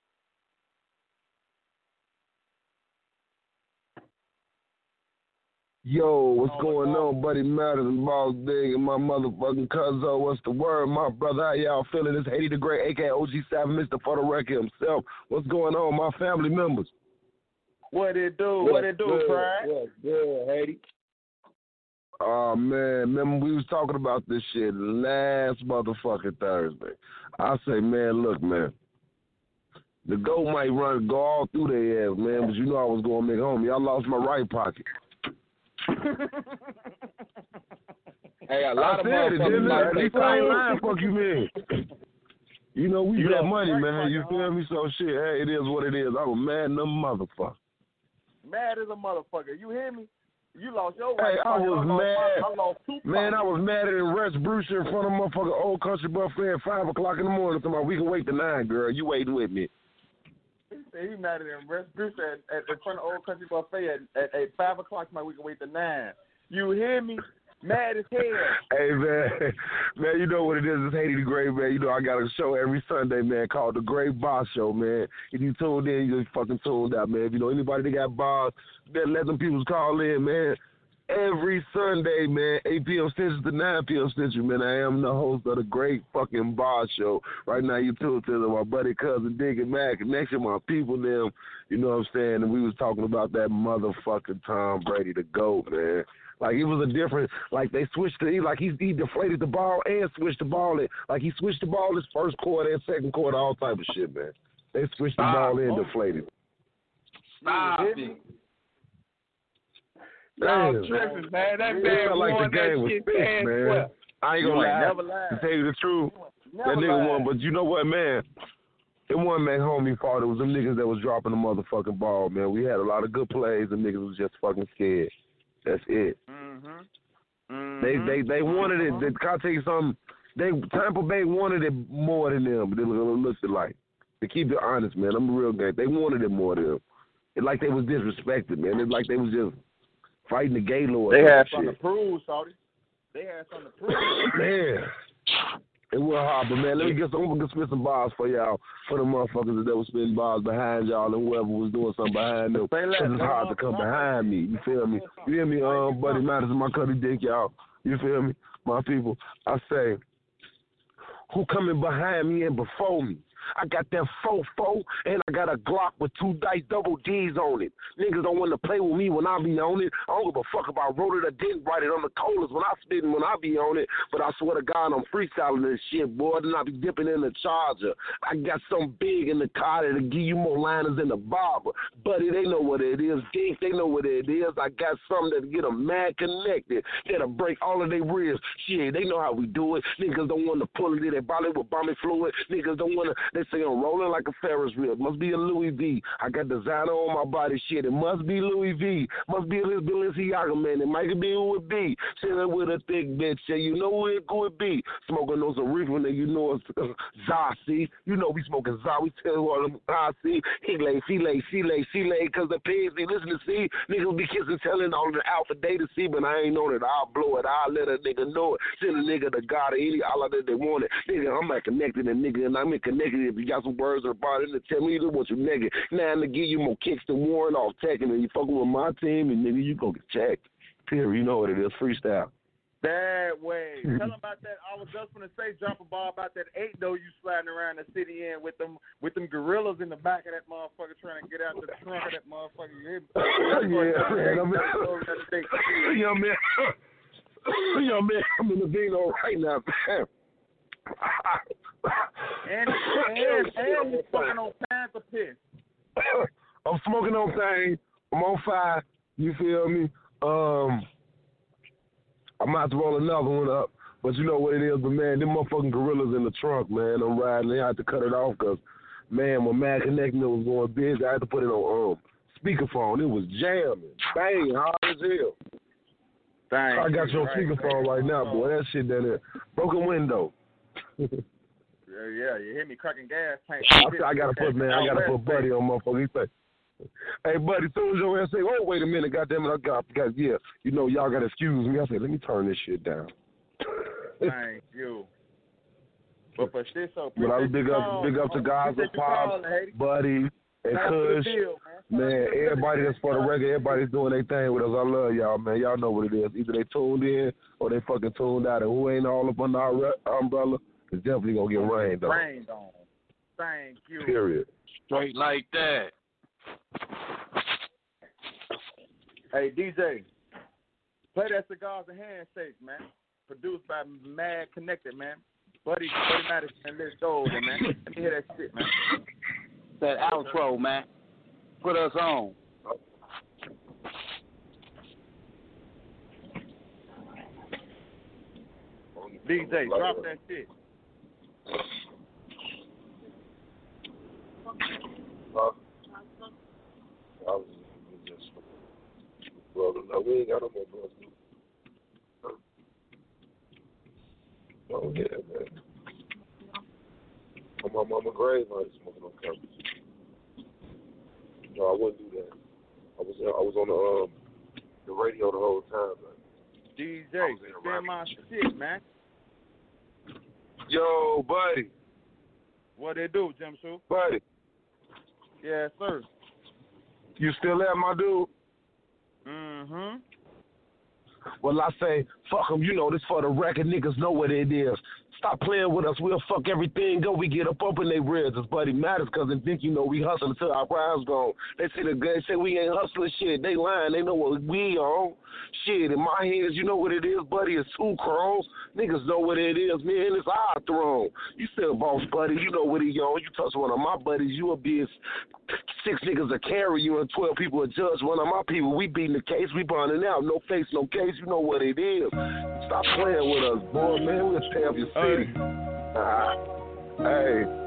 Yo, what's going on, Buddy Matters and Boss Big and my motherfucking cuzzo? What's the word, my brother? How y'all feeling? It's Haiti the Great, a k a. O G seven, Mister For the Record himself. What's going on, my family members? What it do? What, what it do, Pride? What's good, Haiti? Oh, man, remember we was talking about this shit last motherfucking Thursday. I say, man, look, man. The GOAT might run, go all through their ass, man, but you know I was going to make home. Y'all lost my right pocket. Hey, a lot I of said it, didn't I? At least I ain't lying, fuck you, man. You know, we you got money, man. money, You huh? feel me? So, shit, hey, it is what it is. I was mad in the motherfucker. Mad as a motherfucker. You hear me? You lost your Hey, right I was I mad. Lost, I lost two man, I was mad at Rex Brewster in front of motherfucking Old Country Buffet at five o'clock in the morning. Talking about we can wait to nine, girl. You waiting with me. He said he mad at him. Rex Brewster at, at, at front of Old Country Buffet at, at, at five o'clock. My we can wait to nine. You hear me? Mad as hell. Hey, man. Man, you know what it is. It's Haiti the Great, man. You know I got a show every Sunday, man, called The Great Boss Show, man. If you tuned in, you just fucking tuned out, man. If you know anybody that got bars, then let them people call in, man. Every Sunday, man, eight p.m. Central to nine p.m. Central, man. I am the host of The Great fucking Boss Show. Right now, you tuned to my buddy, cousin, Dick and Mad Connection, my people, them. You know what I'm saying? And we was talking about that motherfucking Tom Brady, the GOAT, man. Like, it was a different, like, they switched the, like, he, he deflated the ball and switched the ball in. Like, he switched the ball his first quarter and second quarter, all type of shit, man. They switched the Stop. ball in and deflated. Stop it. Y'all tripping, man. That it man felt like the game was fixed, man. Well. I ain't gonna lie. Never to tell you the truth, that nigga lied. won. But you know what, man? It wasn't that homie fault. It was them niggas that was dropping the motherfucking ball, man. We had a lot of good plays, and niggas was just fucking scared. That's it. Mm-hmm. Mm-hmm. They they they wanted it. They, can I tell you something? They Tampa Bay wanted it more than them, but it looked like. To keep it honest, man, I'm a real guy. They wanted it more than them. It like they was disrespected, man. It like they was just fighting the gay lord. They had something to prove, Saudi. They had something to prove. Man, it was hard, but man, let me get some, I'm gonna spit some bars for y'all, for the motherfuckers that was spitting bars behind y'all and whoever was doing something behind them. Because it's hard to come behind me. You feel me? You hear me, um, Buddy Madison, my cousin Dick, y'all. You feel me? My people, I say, who coming behind me and before me? I got that fofo, and I got a Glock with two dice, double D's on it. Niggas don't want to play with me when I be on it. I don't give a fuck if I wrote it or didn't write it. I'm the coldest when I spit and when I be on it. But I swear to God, I'm freestyling this shit, boy. Then I be dipping in the charger. I got something big in the car that'll give you more liners than the barber. Buddy, they know what it is. Dink, they know what it is. I got something that'll get them mad connected. That'll break all of their ribs. Shit, they know how we do it. Niggas don't want to pull it in their body with bombing fluid. Niggas don't want to. They say I'm rolling like a Ferris wheel. It must be a Louis V. I got designer on my body. Shit, it must be Louis V. Must be a little Balenciaga, man. It might be who it be. Chilling with a thick bitch. Yeah, you know who it could be. Smoking those reefer, nigga. You know it's uh, Zossi. You know we smoking Zah. We tell all them Zossi. He lay, she lay, she lay, she lay. Because the pigs, they listen to see. Niggas be kissing, telling all the alpha data see, but I ain't know that. I'll blow it. I'll let a nigga know it. Send a nigga the God of any Allah that they want it. Nigga, I'm not connected, and nigga, and I'm connected if you got some words about it to tell me to what you nigga. Now I'm to give you more kicks than Warren off Tekken, and you fucking with my team, and nigga, you gonna get checked. Period. You know what it is. Freestyle. That way. Tell them about that. I was just gonna say, drop a ball about that eight though you sliding around the city in with them with them gorillas in the back of that motherfucker trying to get out the trunk of that motherfucker. You hear me? Yeah, man. I'm Yo, man. Yo, man, I'm in the Vino right now, man. and and and you fucking on Panther piss. I'm smoking on thing. I'm on fire. You feel me? Um. I'm about to roll another one up, but you know what it is, but man, them motherfucking gorillas in the trunk, man. I'm riding, they had to cut it off because, man, when Mad Connecting was going big, I had to put it on um, speakerphone. It was jamming, bang, hard as hell. Thank I got you, your right, speakerphone right now, boy. That shit down there. Broken window. yeah, yeah, you hear me cracking gas tank. I, I gotta put, man, I gotta put Buddy on motherfucker. He say, hey, buddy, as soon as your ass say, oh, wait a minute, goddamn it, I got, got, yeah, you know, y'all got to excuse me. I said, let me turn this shit down. Thank you. But for shit, so But I big up, big up to guys with Pop, Buddy, and Kush. Man, man, everybody that's for the record, everybody's doing their thing with us. I love y'all, man. Y'all know what it is. Either they tuned in or they fucking tuned out. And who ain't all up under our re- umbrella is definitely going to get rained on. Rained on. Thank you. Period. Straight like that. Hey, D J, play that Cigars and Handshakes, man. Produced by Mad Connected, man. Buddy, Buddy Madison and Liz Golden, man. Let me hear that shit, man. That outro, man. Put us on. D J, drop that shit. Huh? I was just brother. No, we ain't got no more brothers. Oh yeah, man. On my mama grave, I ain't smoking no cannabis. No, I wouldn't do that. I was I was on the um the radio the whole time, man. D J, spin my shit, man. Yo, buddy. What they do, Jim Sue? Buddy. Yes, sir. You still there, my dude? Mm-hmm. Well, I say, fuck them. You know this for the record. Niggas know what it is. Stop playing with us. We'll fuck everything up. We get up up in their ribs. It's Buddy Matters because they think, you know, we hustle until our pride's gone. They say, the, they say we ain't hustling shit. They lying. They know what we on. Shit, in my hands, you know what it is, Buddy? It's two crones. Niggas know what it is, man. It's our throne. You still boss, Buddy. You know what he on. You touch one of my buddies, you will be six niggas will carry you and twelve people will judge one of my people. We beating the case. We bonding out. No face, no case. You know what it is. Stop playing with us, boy, man. We'll tear up your city. Uh, hey.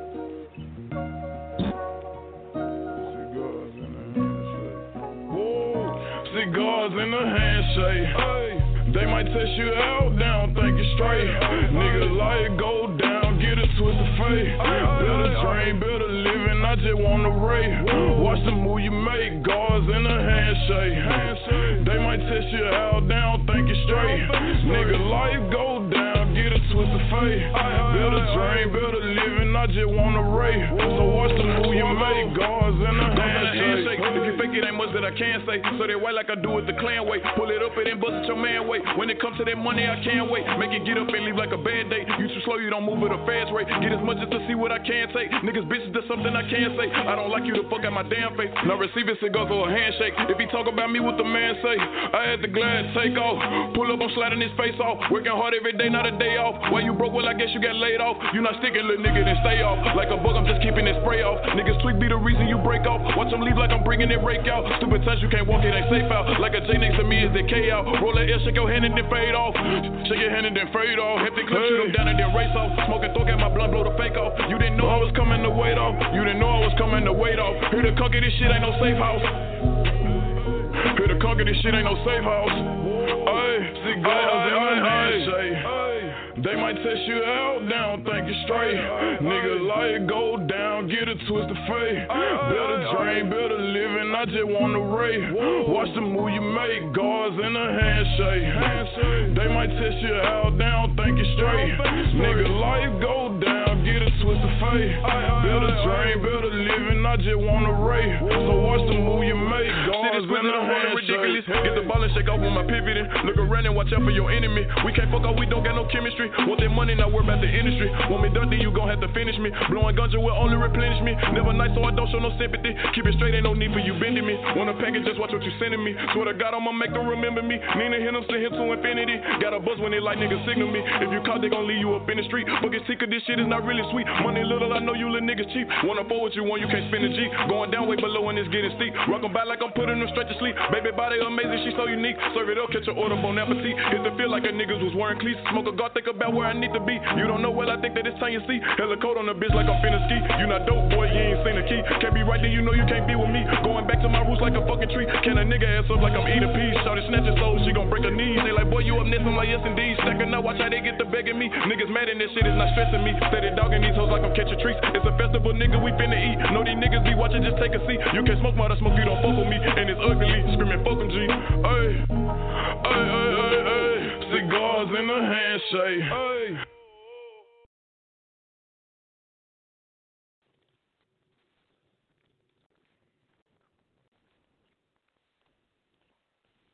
Cigars in the handshake. Ay. They might test you out, down, think you straight. Nigga, like go down, get a twist of fate. Better dream, better living, I just wanna rate. Watch the move you make, guards in the handshake. They might test you out, down, think you straight. Nigga, life go down, get a twist of fate. Better dream, better living, I just wanna rate. So watch the move you make, guards in the handshake. If you fake it, ain't much that I can say. So they white like I do it the clan way. Pull it up and then bust it your man way. When it comes to that money, I can't wait. Make it get up and leave like a bad day. You too slow, you don't move at a fast rate. Get as much as to see what I can take. Niggas, bitches, that's something I can't say. I don't like you to fuck out my damn face. Now receive it, cigars or a handshake. If he talk about me, what the man say? I had the glass take off. Pull up, I'm sliding his face off. Working hard every day, not a day off. Why you broke? Well, I guess you got laid off. You not sticking, little nigga, then stay off. Like a bug, I'm just keeping it spray off. Niggas tweak be the reason you break off. Watch them leave like I'm bringing it rake out. Stupid touch, you can't walk, it ain't safe out. Like a J next to me is the K out. Roll that air, shake your hand and then fade off. Shake your hand and then fade off. Hit the clip, shoot them down and then race off. Smoking, throw, get my blood, blow the fake off. You didn't know I was coming to wait off. You didn't know I was coming to wait off. Here to conquer this shit ain't no safe house. Here to conquer this shit ain't no safe house. Ay, cigars in the handshake. They might test you out, down, think you straight. Nigga, like go down, get a twist of fate. Better dream, better living, I just wanna rate. Watch the move you make, guards in the handshake. They might test you out, down, think you straight. Nigga, life go down, get a twist of fate. Better dream, better living, I I just wanna rave. So watch the move you make. See this pussy don't want it ridiculous. Get the ball and shake off with my pivoting. Look around and watch out for your enemy. We can't fuck up, we don't got no chemistry. Want that money, not worry about the industry. Want me done, then you gon' have to finish me. Blowing ganja will only replenish me. Never nice, so I don't show no sympathy. Keep it straight, ain't no need for you bending me. Want a package, just watch what you sending me. Swear to God, I'ma make them remember me. Nina hit them, send him to infinity. Got a buzz when they like niggas signal me. If you caught, they gon' leave you up in the street. Book is sick of this shit, is not really sweet. Money little, I know you little niggas cheap. Wanna afford what you want, you can't spend a G. Going down way below and it's getting steep. Rock 'em by like I'm putting them straight to sleep. Baby body amazing, she so unique. Serve it up, catch your order, bon appetit. Hit the feel like a niggas was wearing cleats. Smoke a guard, think about where I need to be. You don't know well, I think that it's time you see. Hella coat on the bitch like I'm finna ski. You not dope, boy, you ain't seen the key. Can't be right there, you know you can't be with me. Going back to my roots like a fucking tree. Can a nigga ass up like I'm eating peas. Shawty snatch her soul, she gon' break her knees. They like, boy, you up next, I'm like, yes indeed. Stacking up, watch how they get to begging me. Niggas mad and this shit is not stressing me. Steady dogging these hoes like I'm catching treats. It's a festival, nigga, we finna eat. Know these niggas be watching, just take a seat. You can't smoke my smoke, you don't fuck with me. And it's ugly, screaming fuck 'em G. Ay, ay, ay, ay, ay. Cigars in a handshake. Ay.